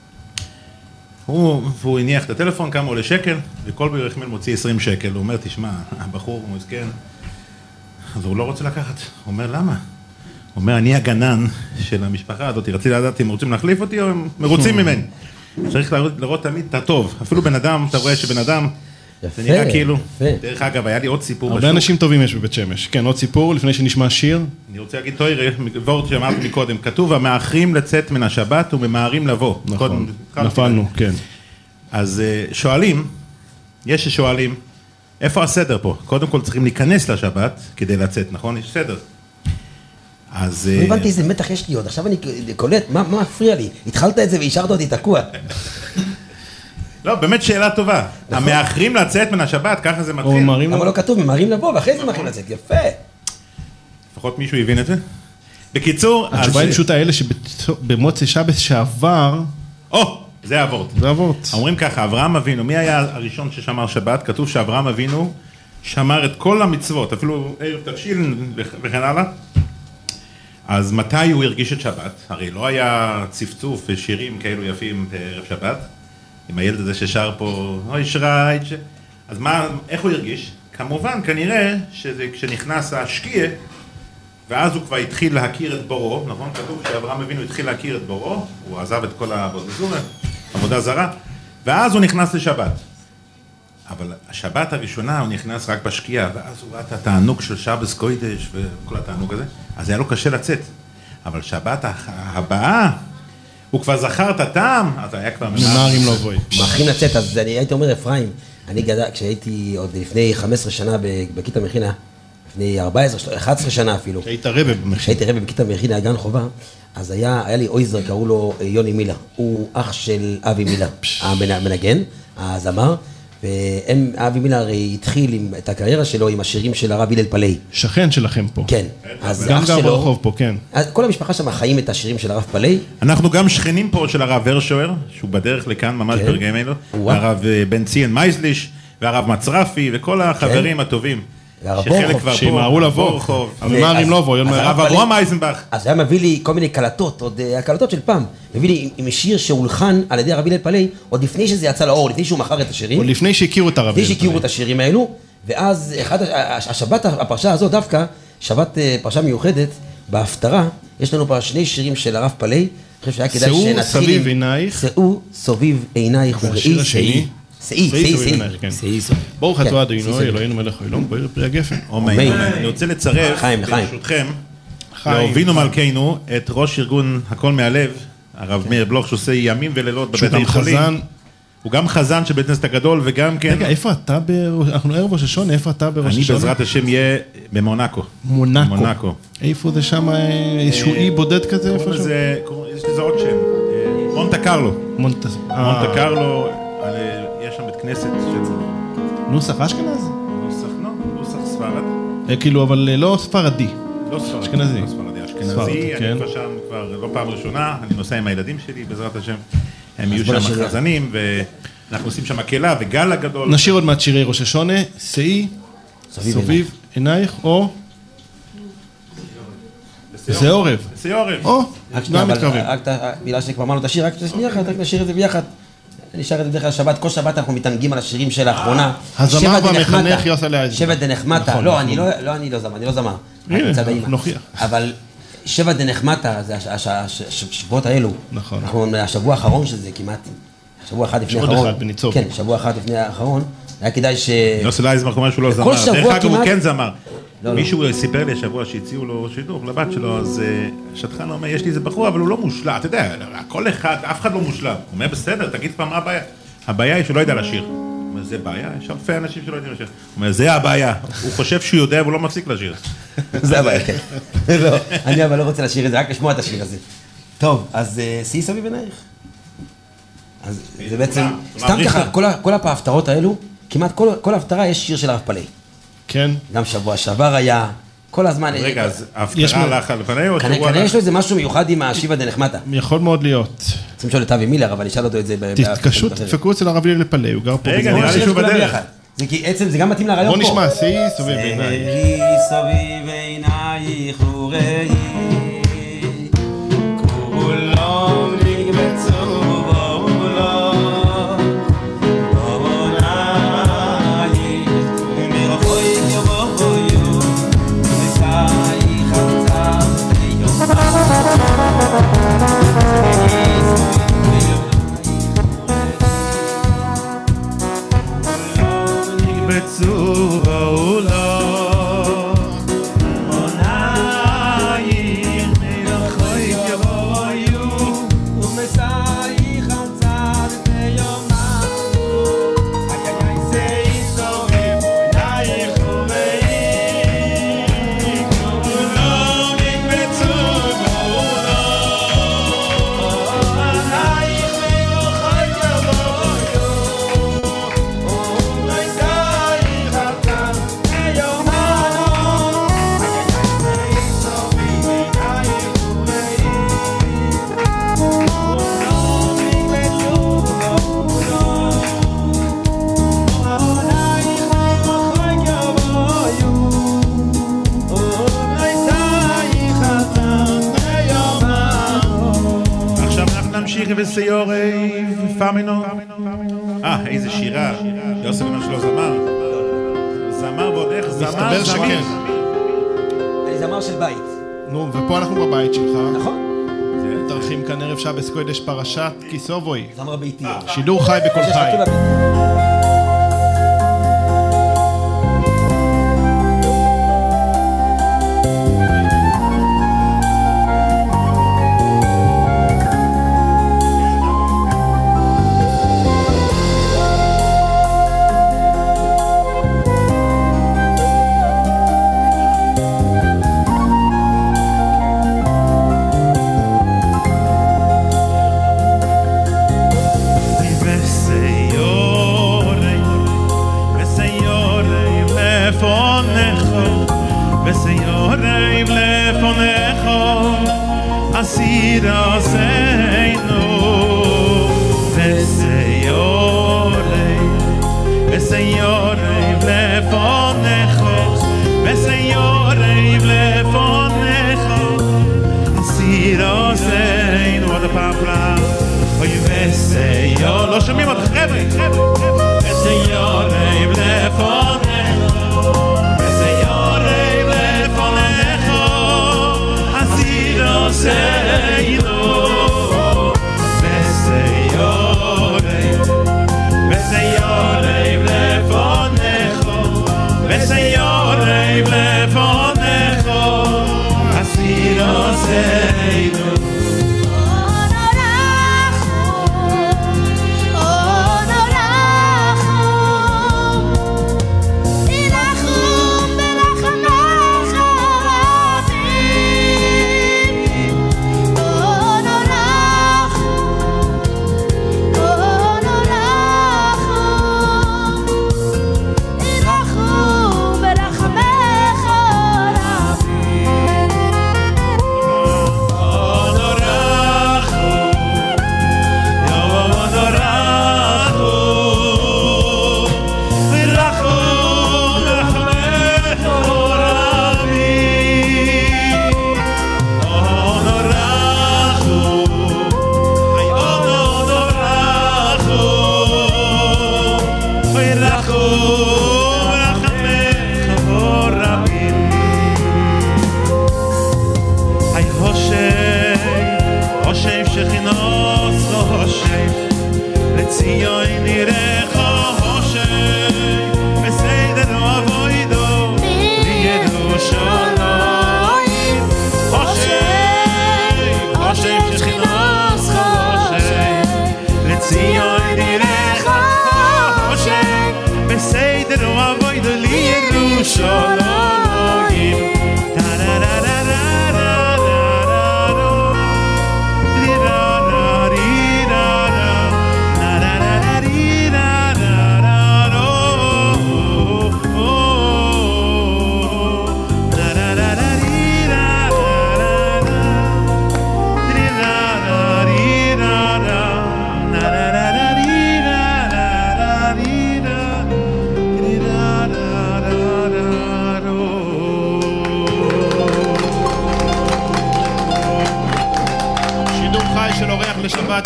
הוא, והוא הניח את הטלפון, כמה עולה שקל, וקולבו ירחמיאל מוציא עשרים שקל, הוא אומר, תשמע, הבחור הוא מסכן, אז הוא לא רוצה לקחת, הוא אומר, למה? הוא אומר, אני הגנן של המשפחה הזאת, רציתי לדעת אם רוצים להחליף אותי או הם מרוצים ממני. צריך לראות תמיד את הטוב, אפילו בן אדם, אתה רואה שבן אדם, זה נראה כאילו, דרך אגב, היה לי עוד סיפור בשוק. הרבה אנשים טובים יש בבית שמש. כן, עוד סיפור, לפני שנשמע שיר. אני רוצה להגיד, תוירה, וורד שאמרתי מקודם, כתוב, המאחרים לצאת מן השבת וממהרים לבוא. נכון, נפלנו, כן. אז שואלים, יש ששואלים, איפה הסדר פה? קודם כל צריכים להיכנס לשבת כדי לצאת, נכון? יש סדר. אז... לא הבנתי איזה מתח יש לי עוד, עכשיו אני קולט, מה מפריע לי? התחלת את זה והשארת אותי תקוע. לא, באמת שאלה טובה. המאחרים לצאת מן השבת, ככה זה מתחיל. אבל לא כתוב, ממהרים לבוא, ואחרי זה מאחרים לצאת, יפה. לפחות מישהו הבין את זה? בקיצור... התשובה היא פשוט האלה שבמוצאי שבת שעבר... או! זה אבות. זה אבות. אומרים ככה, אברהם אבינו, מי היה הראשון ששמר שבת? כתוב שאברהם אבינו שמר את כל המצוות, אפילו ערב תבשיל וכן הלאה. אז מתי הוא הרגיש את שבת? הרי לא היה צפצוף ושירים כאלו יפים בערב שבת, עם הילד הזה ששר פה, אוי שרייט, ש... אז מה, איך הוא הרגיש? כמובן, כנראה שזה כשנכנס השקיע, ואז הוא כבר התחיל להכיר את בורו, נכון? כתוב שאברהם אבינו התחיל להכיר את בורו, הוא עזב את כל העבודה, עבודה זרה, ואז הוא נכנס לשבת. אבל השבת הראשונה הוא נכנס רק בשקיעה, ואז הוא ראה את התענוג של שבס קוידש וכל התענוג הזה, אז היה לו קשה לצאת. אבל שבת הבאה, הוא כבר זכר את הטעם, אז היה כבר ממהרים לא בואי. מאחרים לצאת, אז אני הייתי אומר, אפרים, אני גדל, כשהייתי עוד לפני חמש עשרה שנה בכיתה מכינה, לפני ארבע עשרה, אחת עשרה שנה אפילו. כשהיית רבא במכינה. כשהייתי רבא בכיתה מכינה, גן חובה, אז היה, היה לי אויזר, קראו לו יוני מילר. הוא אח של אבי מילר, המנגן, הזמר, ואבי מילר התחיל עם, את הקריירה שלו עם השירים של הרב הלל פלאי. שכן שלכם פה. כן. אז גם אח גר שלו... ברחוב פה, כן. אז כל המשפחה שם חיים את השירים של הרב פלאי. אנחנו גם שכנים פה של הרב ורשואר, שהוא בדרך לכאן ממש כן. ברגעים אלו, הרב בן ציין מייזליש, והרב מצרפי, וכל החברים כן. הטובים. שחלק כבר שימהרו לבוא. אבל מה אם לא בוא? הרב אברהם אייזנבך. אז היה מביא לי כל מיני קלטות, עוד הקלטות של פעם. מביא לי עם שיר שהולחן על ידי הרב הלל פלאי, עוד לפני שזה יצא לאור, לפני שהוא מכר את השירים. עוד לפני שהכירו את הרב הלל פלאי. לפני שהכירו את השירים האלו, ואז השבת, הפרשה הזאת דווקא, שבת פרשה מיוחדת, בהפטרה, יש לנו פה שני שירים של הרב פלאי, אני חושב שהיה כדאי שנתחיל. שאו סביב עינייך. שאו סביב עינייך והשיר השני. שאי, שאי, שאי. ברוך אתה אדוני אלוהינו מלך העולם, בוער פרי הגפן. אני רוצה לצרף, ברשותכם, להובינו מלכנו, את ראש ארגון הכל מהלב, הרב מאיר בלוך, שעושה ימים ולילות בבית החולים. הוא גם חזן של בית כנסת הגדול, וגם כן... רגע, איפה אתה, אנחנו ערב ראש השונה, איפה אתה בראש השונה? אני בעזרת השם יהיה במונקו. מונקו. איפה זה שם, איזשהו אי בודד כזה? קוראים לזה, יש לזה עוד שם, מונטה קרלו. מונטה קרלו, יש שם בית כנסת של... נוסח אשכנז? נוסח, לא, נוסח ספרד. כאילו, אבל לא ספרדי. לא ספרדי. אשכנזי. לא ספרדי, אשכנזי. אני כבר שם כבר לא פעם ראשונה, אני נוסע עם הילדים שלי, בעזרת השם. הם יהיו שם חזנים, ואנחנו עושים שם מקהלה וגל הגדול. נשאיר עוד מעט שירי ראש השונה, שאי, סביב עינייך, או... זה עורב. זה עורב. או, רק שנייה, גם אבל מתקרבים. רק בגלל שכבר אמרנו את השיר, רק שנייה אחת, רק נשאיר את זה ביחד. נשאר את זה בדרך כלל שבת, כל שבת אנחנו מתענגים על השירים של האחרונה. הזמר והמחנך יוסלה אייזנברג. שבע דנחמתה, לא, אני לא זמר, אני לא זמר. הנה, נוכיח. אבל שבע דנחמתה, זה השבועות האלו. נכון. אנחנו, השבוע האחרון של זה כמעט, שבוע אחד לפני האחרון. עוד אחד בניצוב. כן, שבוע אחד לפני האחרון. היה כדאי ש... יוסלה אייזנברג אומר שהוא לא זמר. כל שבוע דרך אגב הוא כמעט- כן זמר. לא, לא. מישהו סיפר לי השבוע שהציעו לו שידוך לבת שלו, אז אה, שטחן אומר, יש לי איזה בחור, אבל הוא לא מושלם. אתה יודע, כל אחד, אף אחד לא מושלם. הוא אומר, בסדר, תגיד פעם מה הבעיה. הבעיה היא שהוא לא יודע לשיר. הוא אומר, זה בעיה? יש אלפי אנשים שלא יודעים לשיר. הוא אומר, זה הבעיה. הוא חושב שהוא יודע, והוא לא מפסיק לשיר. זה הבעיה, כן. לא, אני אבל לא רוצה לשיר את זה, רק לשמוע את השיר הזה. טוב, אז סי סביב עינייך. אז זה בעצם, סתם ככה, כל ה- כל ההפטרות האלו, כמעט כל- כל ההפטרה יש שיר של הרב פלאי. כן. גם שבוע שעבר היה, כל הזמן... רגע, אז יש ההפטרה מ- הלך על פני או כנראה שבוע כנראה הלך? יש לו איזה משהו מיוחד עם השיבה דנחמתה. יכול מאוד להיות. צריכים לשאול את אבי מילר, אבל נשאל אותו את זה... ב- תתקשרו, בהפטרות תדפקו אצל הרב ליל לפלא, הוא גר פה. רגע, בגלל- נראה לי אחרת. שהוא כולם בדרך. ביחד. זה כי עצם זה גם מתאים לרעיון בוא פה. נשמע, סי סביב עינייך. סהי סביב עינייך וראי, כולם נקבצו בעולם, בעונייך, מרחוי יבואו, וסייך חצב ליומם. נקבצו בעולם, עונייך, מרחוי יבואו, ומסייך חצב ליומם. סהי סביב עינייך וראי, כולם נקבצו בעולם, עונייך, עכשיו אנחנו נמשיך בסיורי פאמינו. אה, איזה שירה. יוסף אומר שלא זמר. זמר ועוד איך, זמר, מסתבר זמר. שכן. אני זמר של בית. נו, ופה אנחנו בבית שלך. נכון? מתארחים כאן ערב שבס קודש פרשת כיסובוי. זמר ביתי. שידור חי בכל חי. וסיורי, וסיורי לפונךו, וסיורי לפונךו, אסיר עשינו. וסיורי, וסיורי לפונךו, וסיורי לפונךו, אסיר עשינו. עוד הפעם פעם. אוי וסיור, לא שומעים אותך, חבר'ה, וסיורים לפונךו, וסיורים לפונךו, עשיר עשינו. וסיורים, וסיורים לפונךו, וסיורים לפונךו, עשיר עשינו. Oh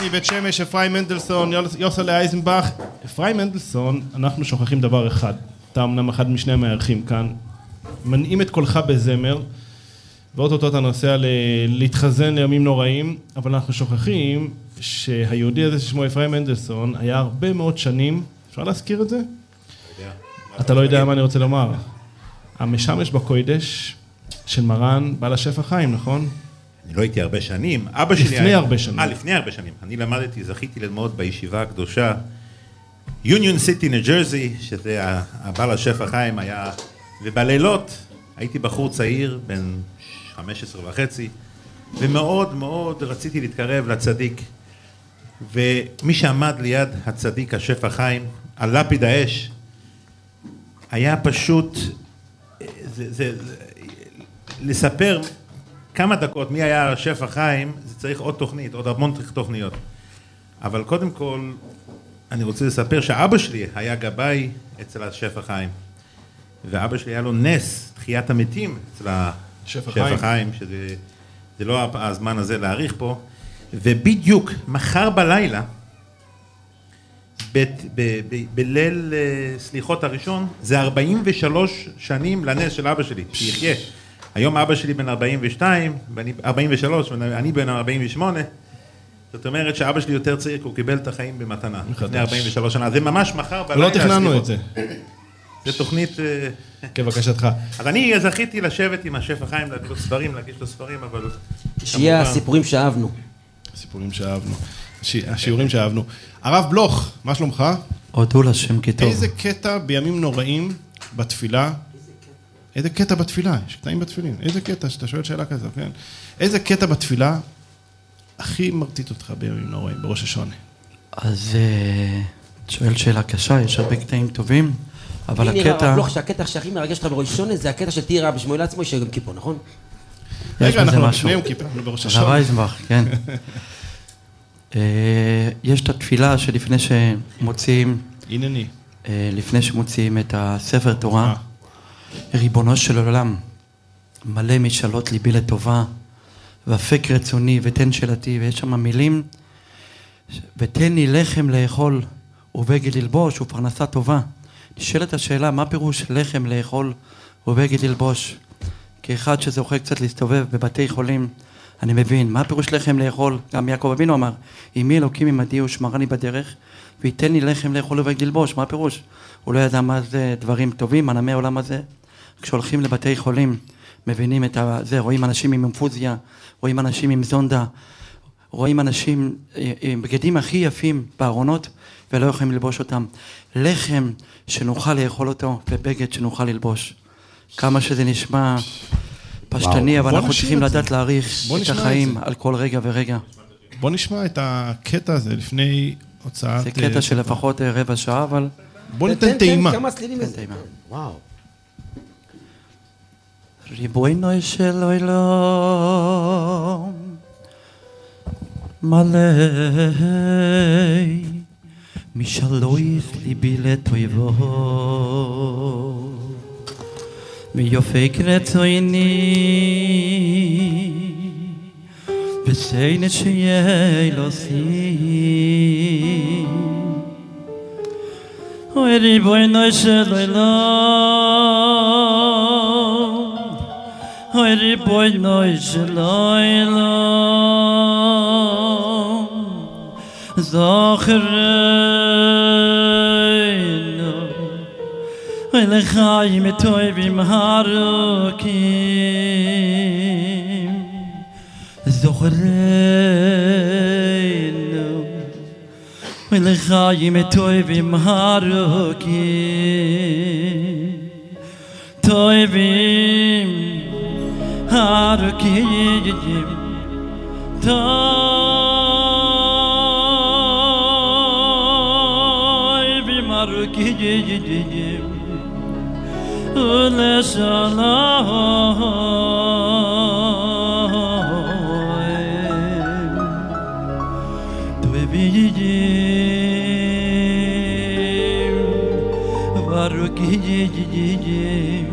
מבית שמש, אפרים מנדלסון, יוסלה אייזנבך. אפרים מנדלסון, אנחנו שוכחים דבר אחד. אתה אמנם אחד משני המארחים כאן. מנעים את קולך בזמר, ואוטוטו אתה נוסע להתחזן לימים נוראים, אבל אנחנו שוכחים שהיהודי הזה ששמו אפרים מנדלסון היה הרבה מאוד שנים, אפשר להזכיר את זה? אתה לא יודע מה אני רוצה לומר. המשמש בקוידש של מרן בעל השפע חיים, נכון? אני לא הייתי הרבה שנים, אבא שלי לפני היה... הרבה שנים. אה, לפני הרבה שנים. אני למדתי, זכיתי ללמוד בישיבה הקדושה, יוניון סיטי, ניו ג'רזי, שזה הבעל השפע חיים היה, ובלילות הייתי בחור צעיר, בן חמש עשרה וחצי, ומאוד מאוד רציתי להתקרב לצדיק, ומי שעמד ליד הצדיק, השפע חיים, על לפיד האש, היה פשוט, זה, זה, זה, לספר כמה דקות מי היה השפע חיים, זה צריך עוד תוכנית, עוד המון תוכניות. אבל קודם כל, אני רוצה לספר שאבא שלי היה גבאי אצל השפע חיים, ואבא שלי היה לו נס, תחיית המתים אצל השפע חיים, חיים שזה זה לא הזמן הזה להאריך פה, ובדיוק מחר בלילה, ב, ב, ב, בליל סליחות הראשון, זה ארבעים ושלוש שנים לנס של אבא שלי, שיחיה. היום אבא שלי בן ארבעים ושתיים, ואני, ארבעים ושלוש, ואני בן ארבעים ושמונה, זאת אומרת שאבא שלי יותר צעיר, הוא קיבל את החיים במתנה, לפני ארבעים ושלוש שנה, זה ממש מחר בלילה. לא תכננו את זה. זה תוכנית... כבקשתך. אז אני זכיתי לשבת עם השפע חיים, להגיד לו ספרים, להגיש לו ספרים, אבל... שיהיה הסיפורים שאהבנו. הסיפורים שאהבנו. השיעורים שאהבנו. הרב בלוך, מה שלומך? הודו לשם כי טוב. איזה קטע בימים נוראים בתפילה? איזה קטע בתפילה? יש קטעים בתפילין. איזה קטע, שאתה שואל שאלה כזו, כן? איזה קטע בתפילה הכי מרטיט אותך בימים נוראים, בראש השונה? אז שואל שאלה קשה, יש הרבה קטעים טובים, אבל הקטע... נראה, הרב בלוך, שהקטע שהכי מרגש אותך בראש השונה זה הקטע של תירא בשמואל עצמו, יש גם כיפור, נכון? רגע, אנחנו לפני יום כיפור, אנחנו בראש השונה. הרב אייזנבך, כן. יש את התפילה שלפני שמוציאים... הנני. לפני שמוציאים את הספר תורה, ריבונו של עולם, מלא משאלות ליבי לטובה, והפק רצוני ותן שאלתי, ויש שם מילים, ותן לי לחם לאכול ובגד ללבוש ופרנסה טובה. נשאלת השאלה, מה פירוש לחם לאכול ובגד ללבוש? כאחד שזוכה קצת להסתובב בבתי חולים, אני מבין, מה פירוש לחם לאכול? גם יעקב אבינו אמר, אמי אלוקים עמדי ושמרני בדרך, וייתן לי לחם לאכול ובגד ללבוש, מה פירוש? הוא לא ידע מה זה דברים טובים, מנעמי העולם הזה. כשהולכים לבתי חולים, מבינים את זה, רואים אנשים עם אינפוזיה, רואים אנשים עם זונדה, רואים אנשים עם בגדים הכי יפים בארונות, ולא יכולים ללבוש אותם. לחם שנוכל לאכול אותו, ובגד שנוכל ללבוש. כמה שזה נשמע פשטני, אבל אנחנו צריכים לדעת להעריך את החיים על כל רגע ורגע. בוא נשמע את הקטע הזה לפני הוצאת... זה קטע של לפחות רבע שעה, אבל... בוא ניתן טעימה. כמה צלילים זה? וואו. ריבונו של עולם, מלא משאלויך ליבי לטויבו, מיופק רצוני, ושיינת שיהיה לו סי. אוי ריבונו של עולם, אוי ריבונו של עולם, זכרנו אוי לחיים טובים ארוכים, זכרנו אוי לחיים טובים ארוכים, טובים ארוכים, טובים ארוכים, ולשלום, טובים ארוכים,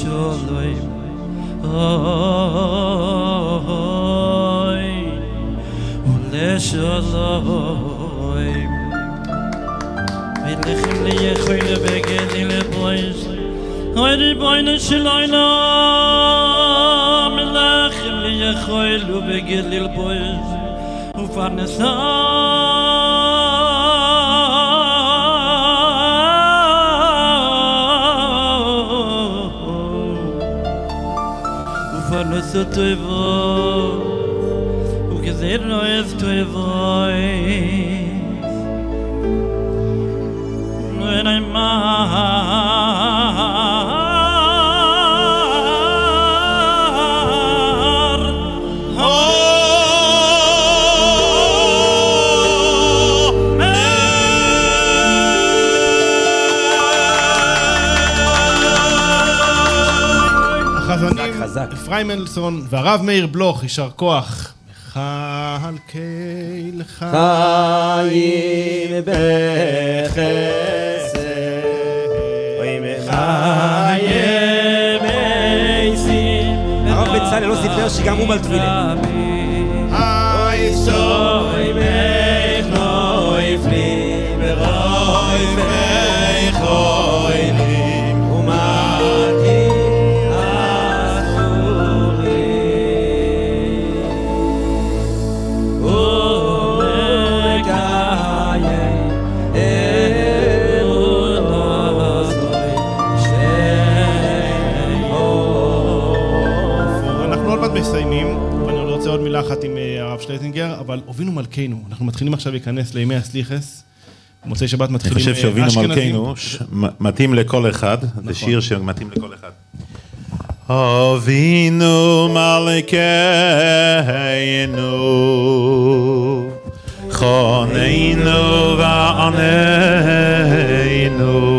ולשלום, אוי, לשלום ולכם ליכול בגד לבויש אוי ריבונו של עולם לכם ליכול בגד לבויש ופרנסה ופרנסה טובה וכזיר נועז טובה when I'm אפרים מנדלסון והרב מאיר בלוך, יישר כוח. מחלקי לך חיים בחסד חיים עשים. הרב בצלאל לא סיפר שגם הוא מלטבילה היסוי מחנוי פלי ברוי מחוילים ומתי מסיימים, ואני רוצה עוד מילה אחת עם הרב שלזינגר, אבל הובינו מלכנו, אנחנו מתחילים עכשיו להיכנס לימי הסליחס, במוצאי שבת מתחילים אשכנזים. אני חושב שהובינו מלכנו, מתאים לכל אחד, זה שיר שמתאים לכל אחד. הובינו מלכנו, חוננו ועננו,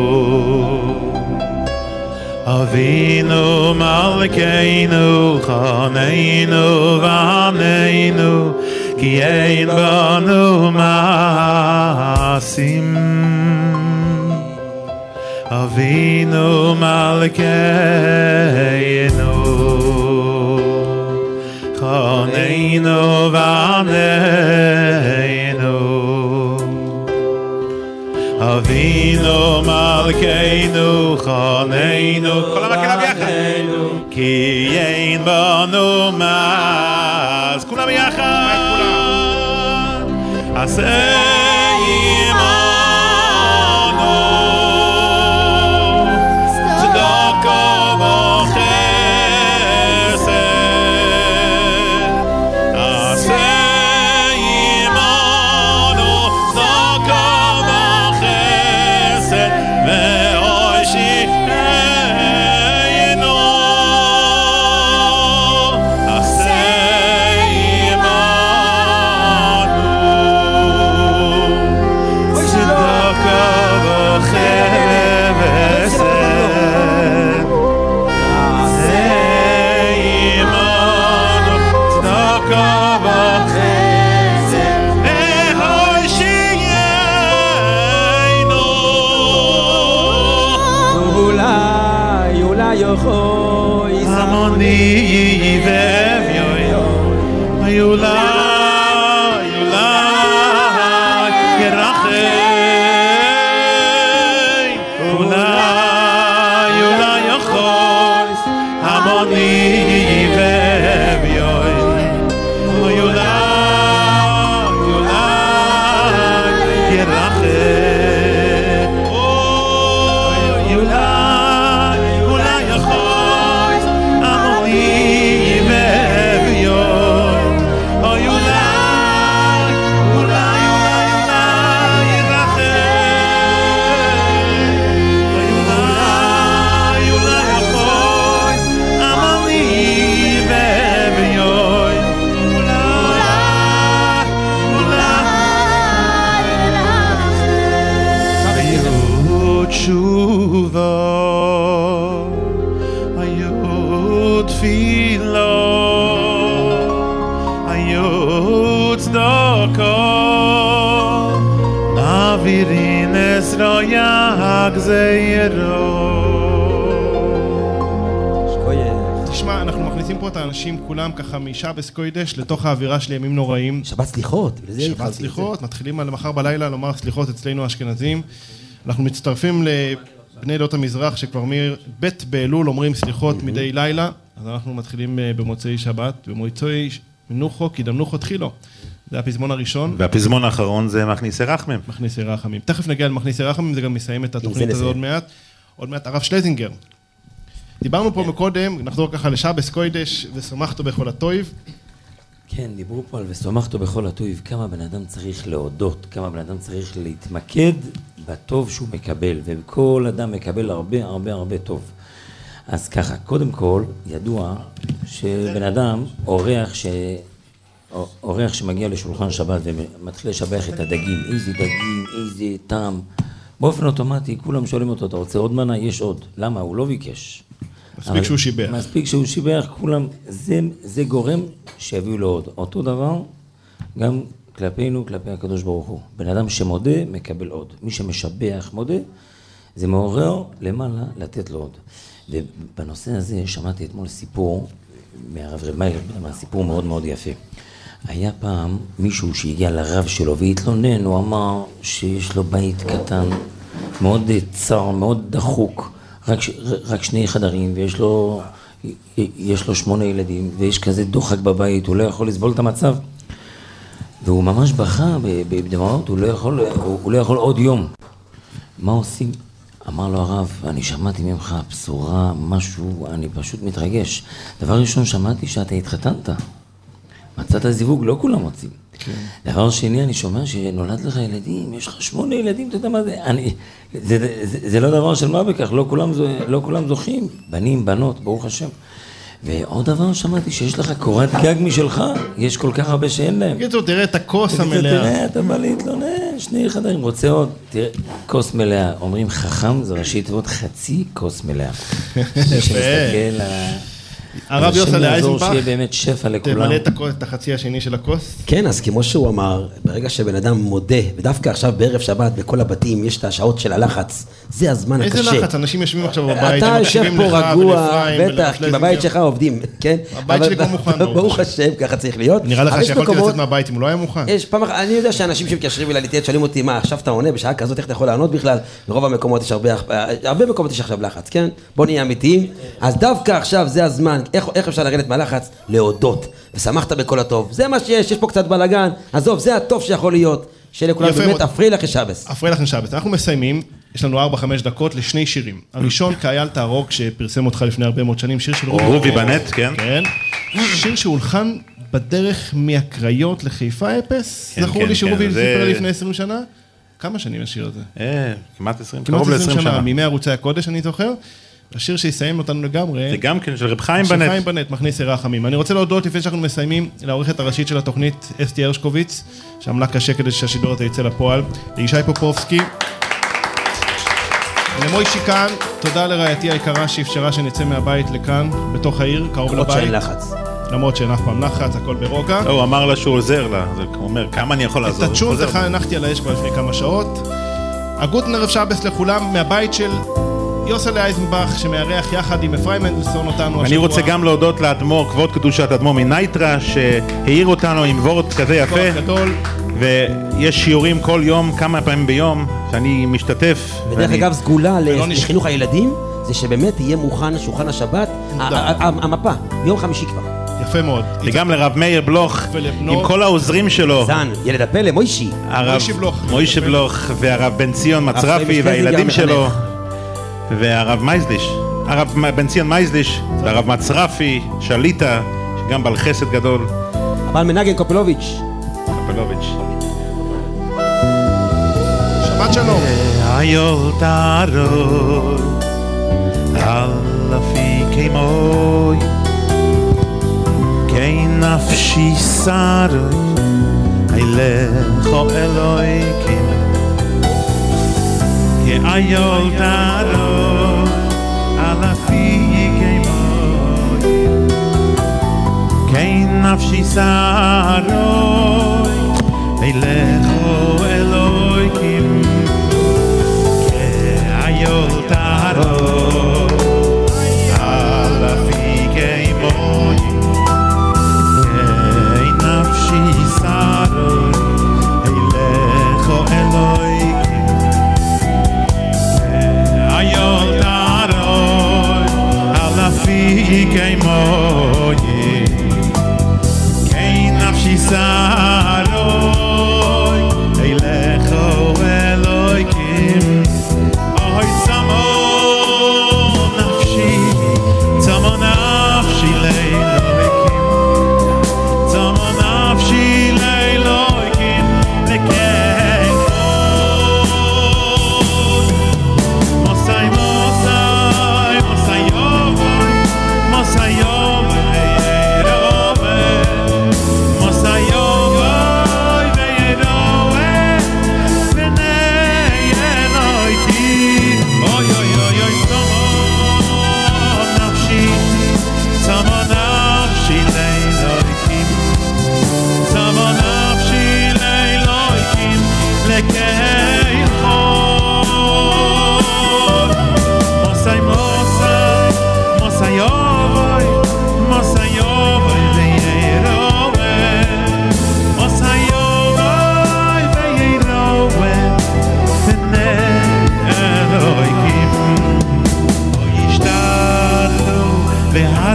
אבינו מלכנו חוננו ועננו כי אין בנו מעשים. אבינו מלכנו חוננו ועננו אבינו מלכנו חוננו כל המקהלה ביחד כי אין בנו מאז כולם ביחד עשה עמנו צדקה וחסד עשה עמנו צדקה וחסד והושיענו עשה עמנו צדקה וחסד עשה עמנו צדקה וחסד והושיענו אולי אולי יוכוי המוני ואביוי אולי אולי ירחם אולי אולי יוכוי המוני ואביוי אולי אולי ירחם אולי אולי יוכוי המוני ואביוי אולי אולי אולי ירחם אולי אולי יוכוי המוני ואביוי היו תשובה היו תפילה היו צדקה נעבירין עזרא יגזירו תשמע, אנחנו מכניסים פה את האנשים כולם ככה משבס קוידש לתוך האווירה של ימים נוראים. שבת סליחות. שבת סליחות, מתחילים על מחר בלילה לומר סליחות אצלנו האשכנזים. אנחנו מצטרפים לבני עדות המזרח שכבר מב' באלול אומרים סליחות מדי לילה, אז אנחנו מתחילים במוצאי שבת, במוצאי מנוחו, כי דמנוחו תחילו. זה הפזמון הראשון. והפזמון האחרון זה מכניסי רחמים. מכניסי רחמים. תכף נגיע למכניסי רחמים, זה גם מסיים את התוכנית הזו עוד מעט. עוד מעט, הרב שלזינגר. דיברנו פה מקודם, נחזור ככה לשבס קוידש, וסומכתו בכל הטויב. כן, דיברו פה על וסומכתו בכל הטויב, כמה בן אדם צריך להודות, כמה בן אדם צריך להתמקד בטוב שהוא מקבל, וכל אדם מקבל הרבה הרבה הרבה טוב. אז ככה, קודם כל, ידוע שבן אדם, אורח ש... אורח שמגיע לשולחן שבת ומתחיל לשבח את הדגים, איזה דגים, איזה טעם, באופן אוטומטי כולם שואלים אותו, אתה רוצה עוד מנה? יש עוד. למה? הוא לא ביקש. מספיק שהוא שיבח. מספיק שהוא שיבח, כולם, זה, זה גורם שיביאו לו עוד. אותו דבר, גם כלפינו, כלפי הקדוש ברוך הוא. בן אדם שמודה, מקבל עוד. מי שמשבח, מודה, זה מעורר למעלה לתת לו עוד. ובנושא הזה שמעתי אתמול סיפור מהרב רב מאיר, סיפור מאוד מאוד יפה. היה פעם מישהו שהגיע לרב שלו והתלונן, הוא אמר שיש לו בית קטן, מאוד צר, מאוד דחוק, רק, רק שני חדרים, ויש לו, יש לו שמונה ילדים, ויש כזה דוחק בבית, הוא לא יכול לסבול את המצב. והוא ממש בכה בדמעות, הוא לא יכול, הוא, הוא לא יכול עוד יום. מה עושים? אמר לו הרב, אני שמעתי ממך בשורה, משהו, אני פשוט מתרגש. דבר ראשון, שמעתי שאתה התחתנת. מצאת הזיווג, לא כולם רוצים. כן. דבר שני, אני שומע שנולד לך ילדים, יש לך שמונה ילדים, אתה יודע מה זה? אני, זה, זה, זה, זה לא דבר של מה בכך, לא כולם, לא כולם זוכים, בנים, בנות, ברוך השם. ועוד דבר שמעתי שיש לך קורת גג משלך, יש כל כך הרבה שאין להם. תגיד, תראה את הכוס המלאה. תראה, אתה בא להתלונן, שני חדרים, רוצה עוד, תראה, כוס מלאה. אומרים חכם, זה ראשי תיבות חצי כוס מלאה. שמסתכל על... הרב יוסלה אייזנבך, שיהיה באמת שפע לכולם. תמלא את החצי השני של הכוס. כן, אז כמו שהוא אמר, ברגע שבן אדם מודה, ודווקא עכשיו בערב שבת, בכל הבתים יש את השעות של הלחץ, זה הזמן הקשה. איזה לחץ? אנשים יושבים עכשיו בבית, אתה יושב פה רגוע, בטח, כי בבית שלך עובדים, כן? הבית שלי כבר מוכן. ברוך השם, ככה צריך להיות. נראה לך שיכולתי לצאת מהבית אם הוא לא היה מוכן. יש פעם, אני יודע שאנשים שמתקשרים אליי לתת, שואלים אותי, מה, עכשיו אתה עונה בשעה כזאת, איך אתה יכול לענות בכלל? ברוב המקומות יש הרבה, הרבה מקומות יש עכשיו לחץ, כן? בוא נהיה אמיתיים. אז דווקא עכשיו זה הזמן, איך, איך אפשר לרדת מהלחץ? להודות. ושמחת בכל הטוב. זה מה שיש, יש פה קצת בלגן. עזוב, זה הטוב שיכול להיות. שלכולם באמת אפרי לך שבס. אפרי לך שבס. אנחנו מסיימים, יש לנו ארבע חמש דקות לשני שירים. הראשון, קהל תערוק, שפרסם אותך לפני הרבה מאוד שנים, שיר של רובי בנט, כן. כן. שיר שהולחן בדרך מהקריות לחיפה אפס. זכור לי שרובי סיפר לפני עשרים שנה. כמה שנים השיר הזה? אה, כמעט עשרים, קרוב ל-עשרים שנה. מימי ערוצי הקודש, אני זוכר. השיר שיסיים אותנו לגמרי. זה גם כן של רב חיים בנט. של חיים בנט, מכניסי רחמים. אני רוצה להודות לפני שאנחנו מסיימים לעורכת הראשית של התוכנית, אסתי הרשקוביץ, שעמלה קשה כדי שהשידור הזה יצא לפועל. לישי פופובסקי. למוישי כאן, תודה לרעייתי היקרה שאפשרה שנצא מהבית לכאן, בתוך העיר, קרוב לבית. למרות שאין לחץ. למרות שאין אף פעם לחץ, הכל ברוגע. הוא אמר לה שהוא עוזר לה, זה אומר, כמה אני יכול לעזור? את הצ'ון לך הנחתי על האש כבר לפני כמה שעות. הגוטנר ערב שבס לכולם מהבית של יוסלה אייזנבך, שמארח יחד עם אפרים מנדלסון אותנו השבוע. אני רוצה גם להודות לאדמו"ר, כבוד קדושת אדמו"ר מנייטרה, שהעיר אותנו עם וורט כזה יפה. כוח גדול. ויש שיעורים כל יום, כמה פעמים ביום, שאני משתתף. ודרך אגב, סגולה לחינוך הילדים, זה שבאמת יהיה מוכן שולחן השבת, המפה, ביום חמישי כבר. יפה מאוד. וגם לרב מאיר בלוך, עם כל העוזרים שלו. זן, ילד הפלא, מוישי. מוישי בלוך. מוישי בלוך, והרב בן ציון מצרפי, והילדים שלו. והרב מייזליש, הרב בן ציון מייזליש, והרב מצרפי, שליטה, שגם בעל חסד גדול. אבל מנגן קופלוביץ'. קופלוביץ'. שבת שלום. היול תערוי, על אפי כמוי, כי נפשי שרוי, הילכו אלוהיקים. כי היול תערוי, על אפי כמוי, כי נפשי שרוי, הילכו אלוהיקים. כי היול תערוי, על אפי כמוי,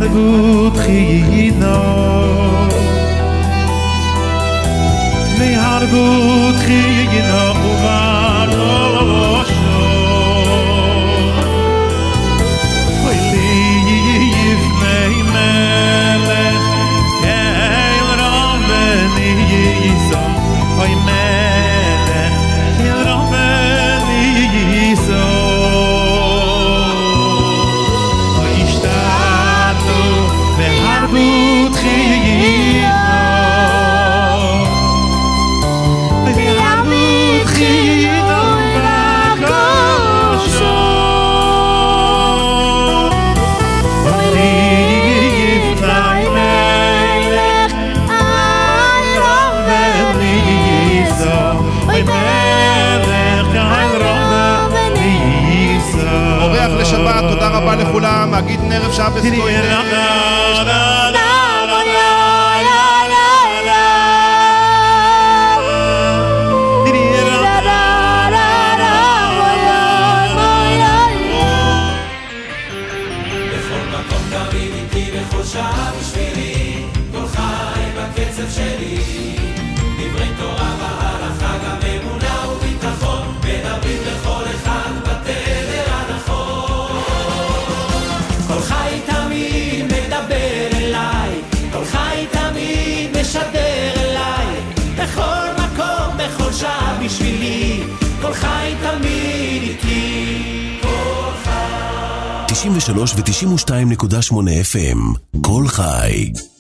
מהרבות חיינו מהרבות חיינו ובראשו אוי לי יפני מלך כאל רבני ייסון אוי מלך כאל רבני ייסון אוי השתתו מהרבות חיינו מהרבות חיינו בראשו אוי לי יפני מלך על רבני ייסון אוי מלך על רבני ייסון אורח לשבת, תודה רבה לכולם, אגיד נרב שבס בשבילי, כל חי תמיד איתי, כל חי. תשעים ושלוש ותשעים ושתיים נקודה שמונה אף אם, כל חי.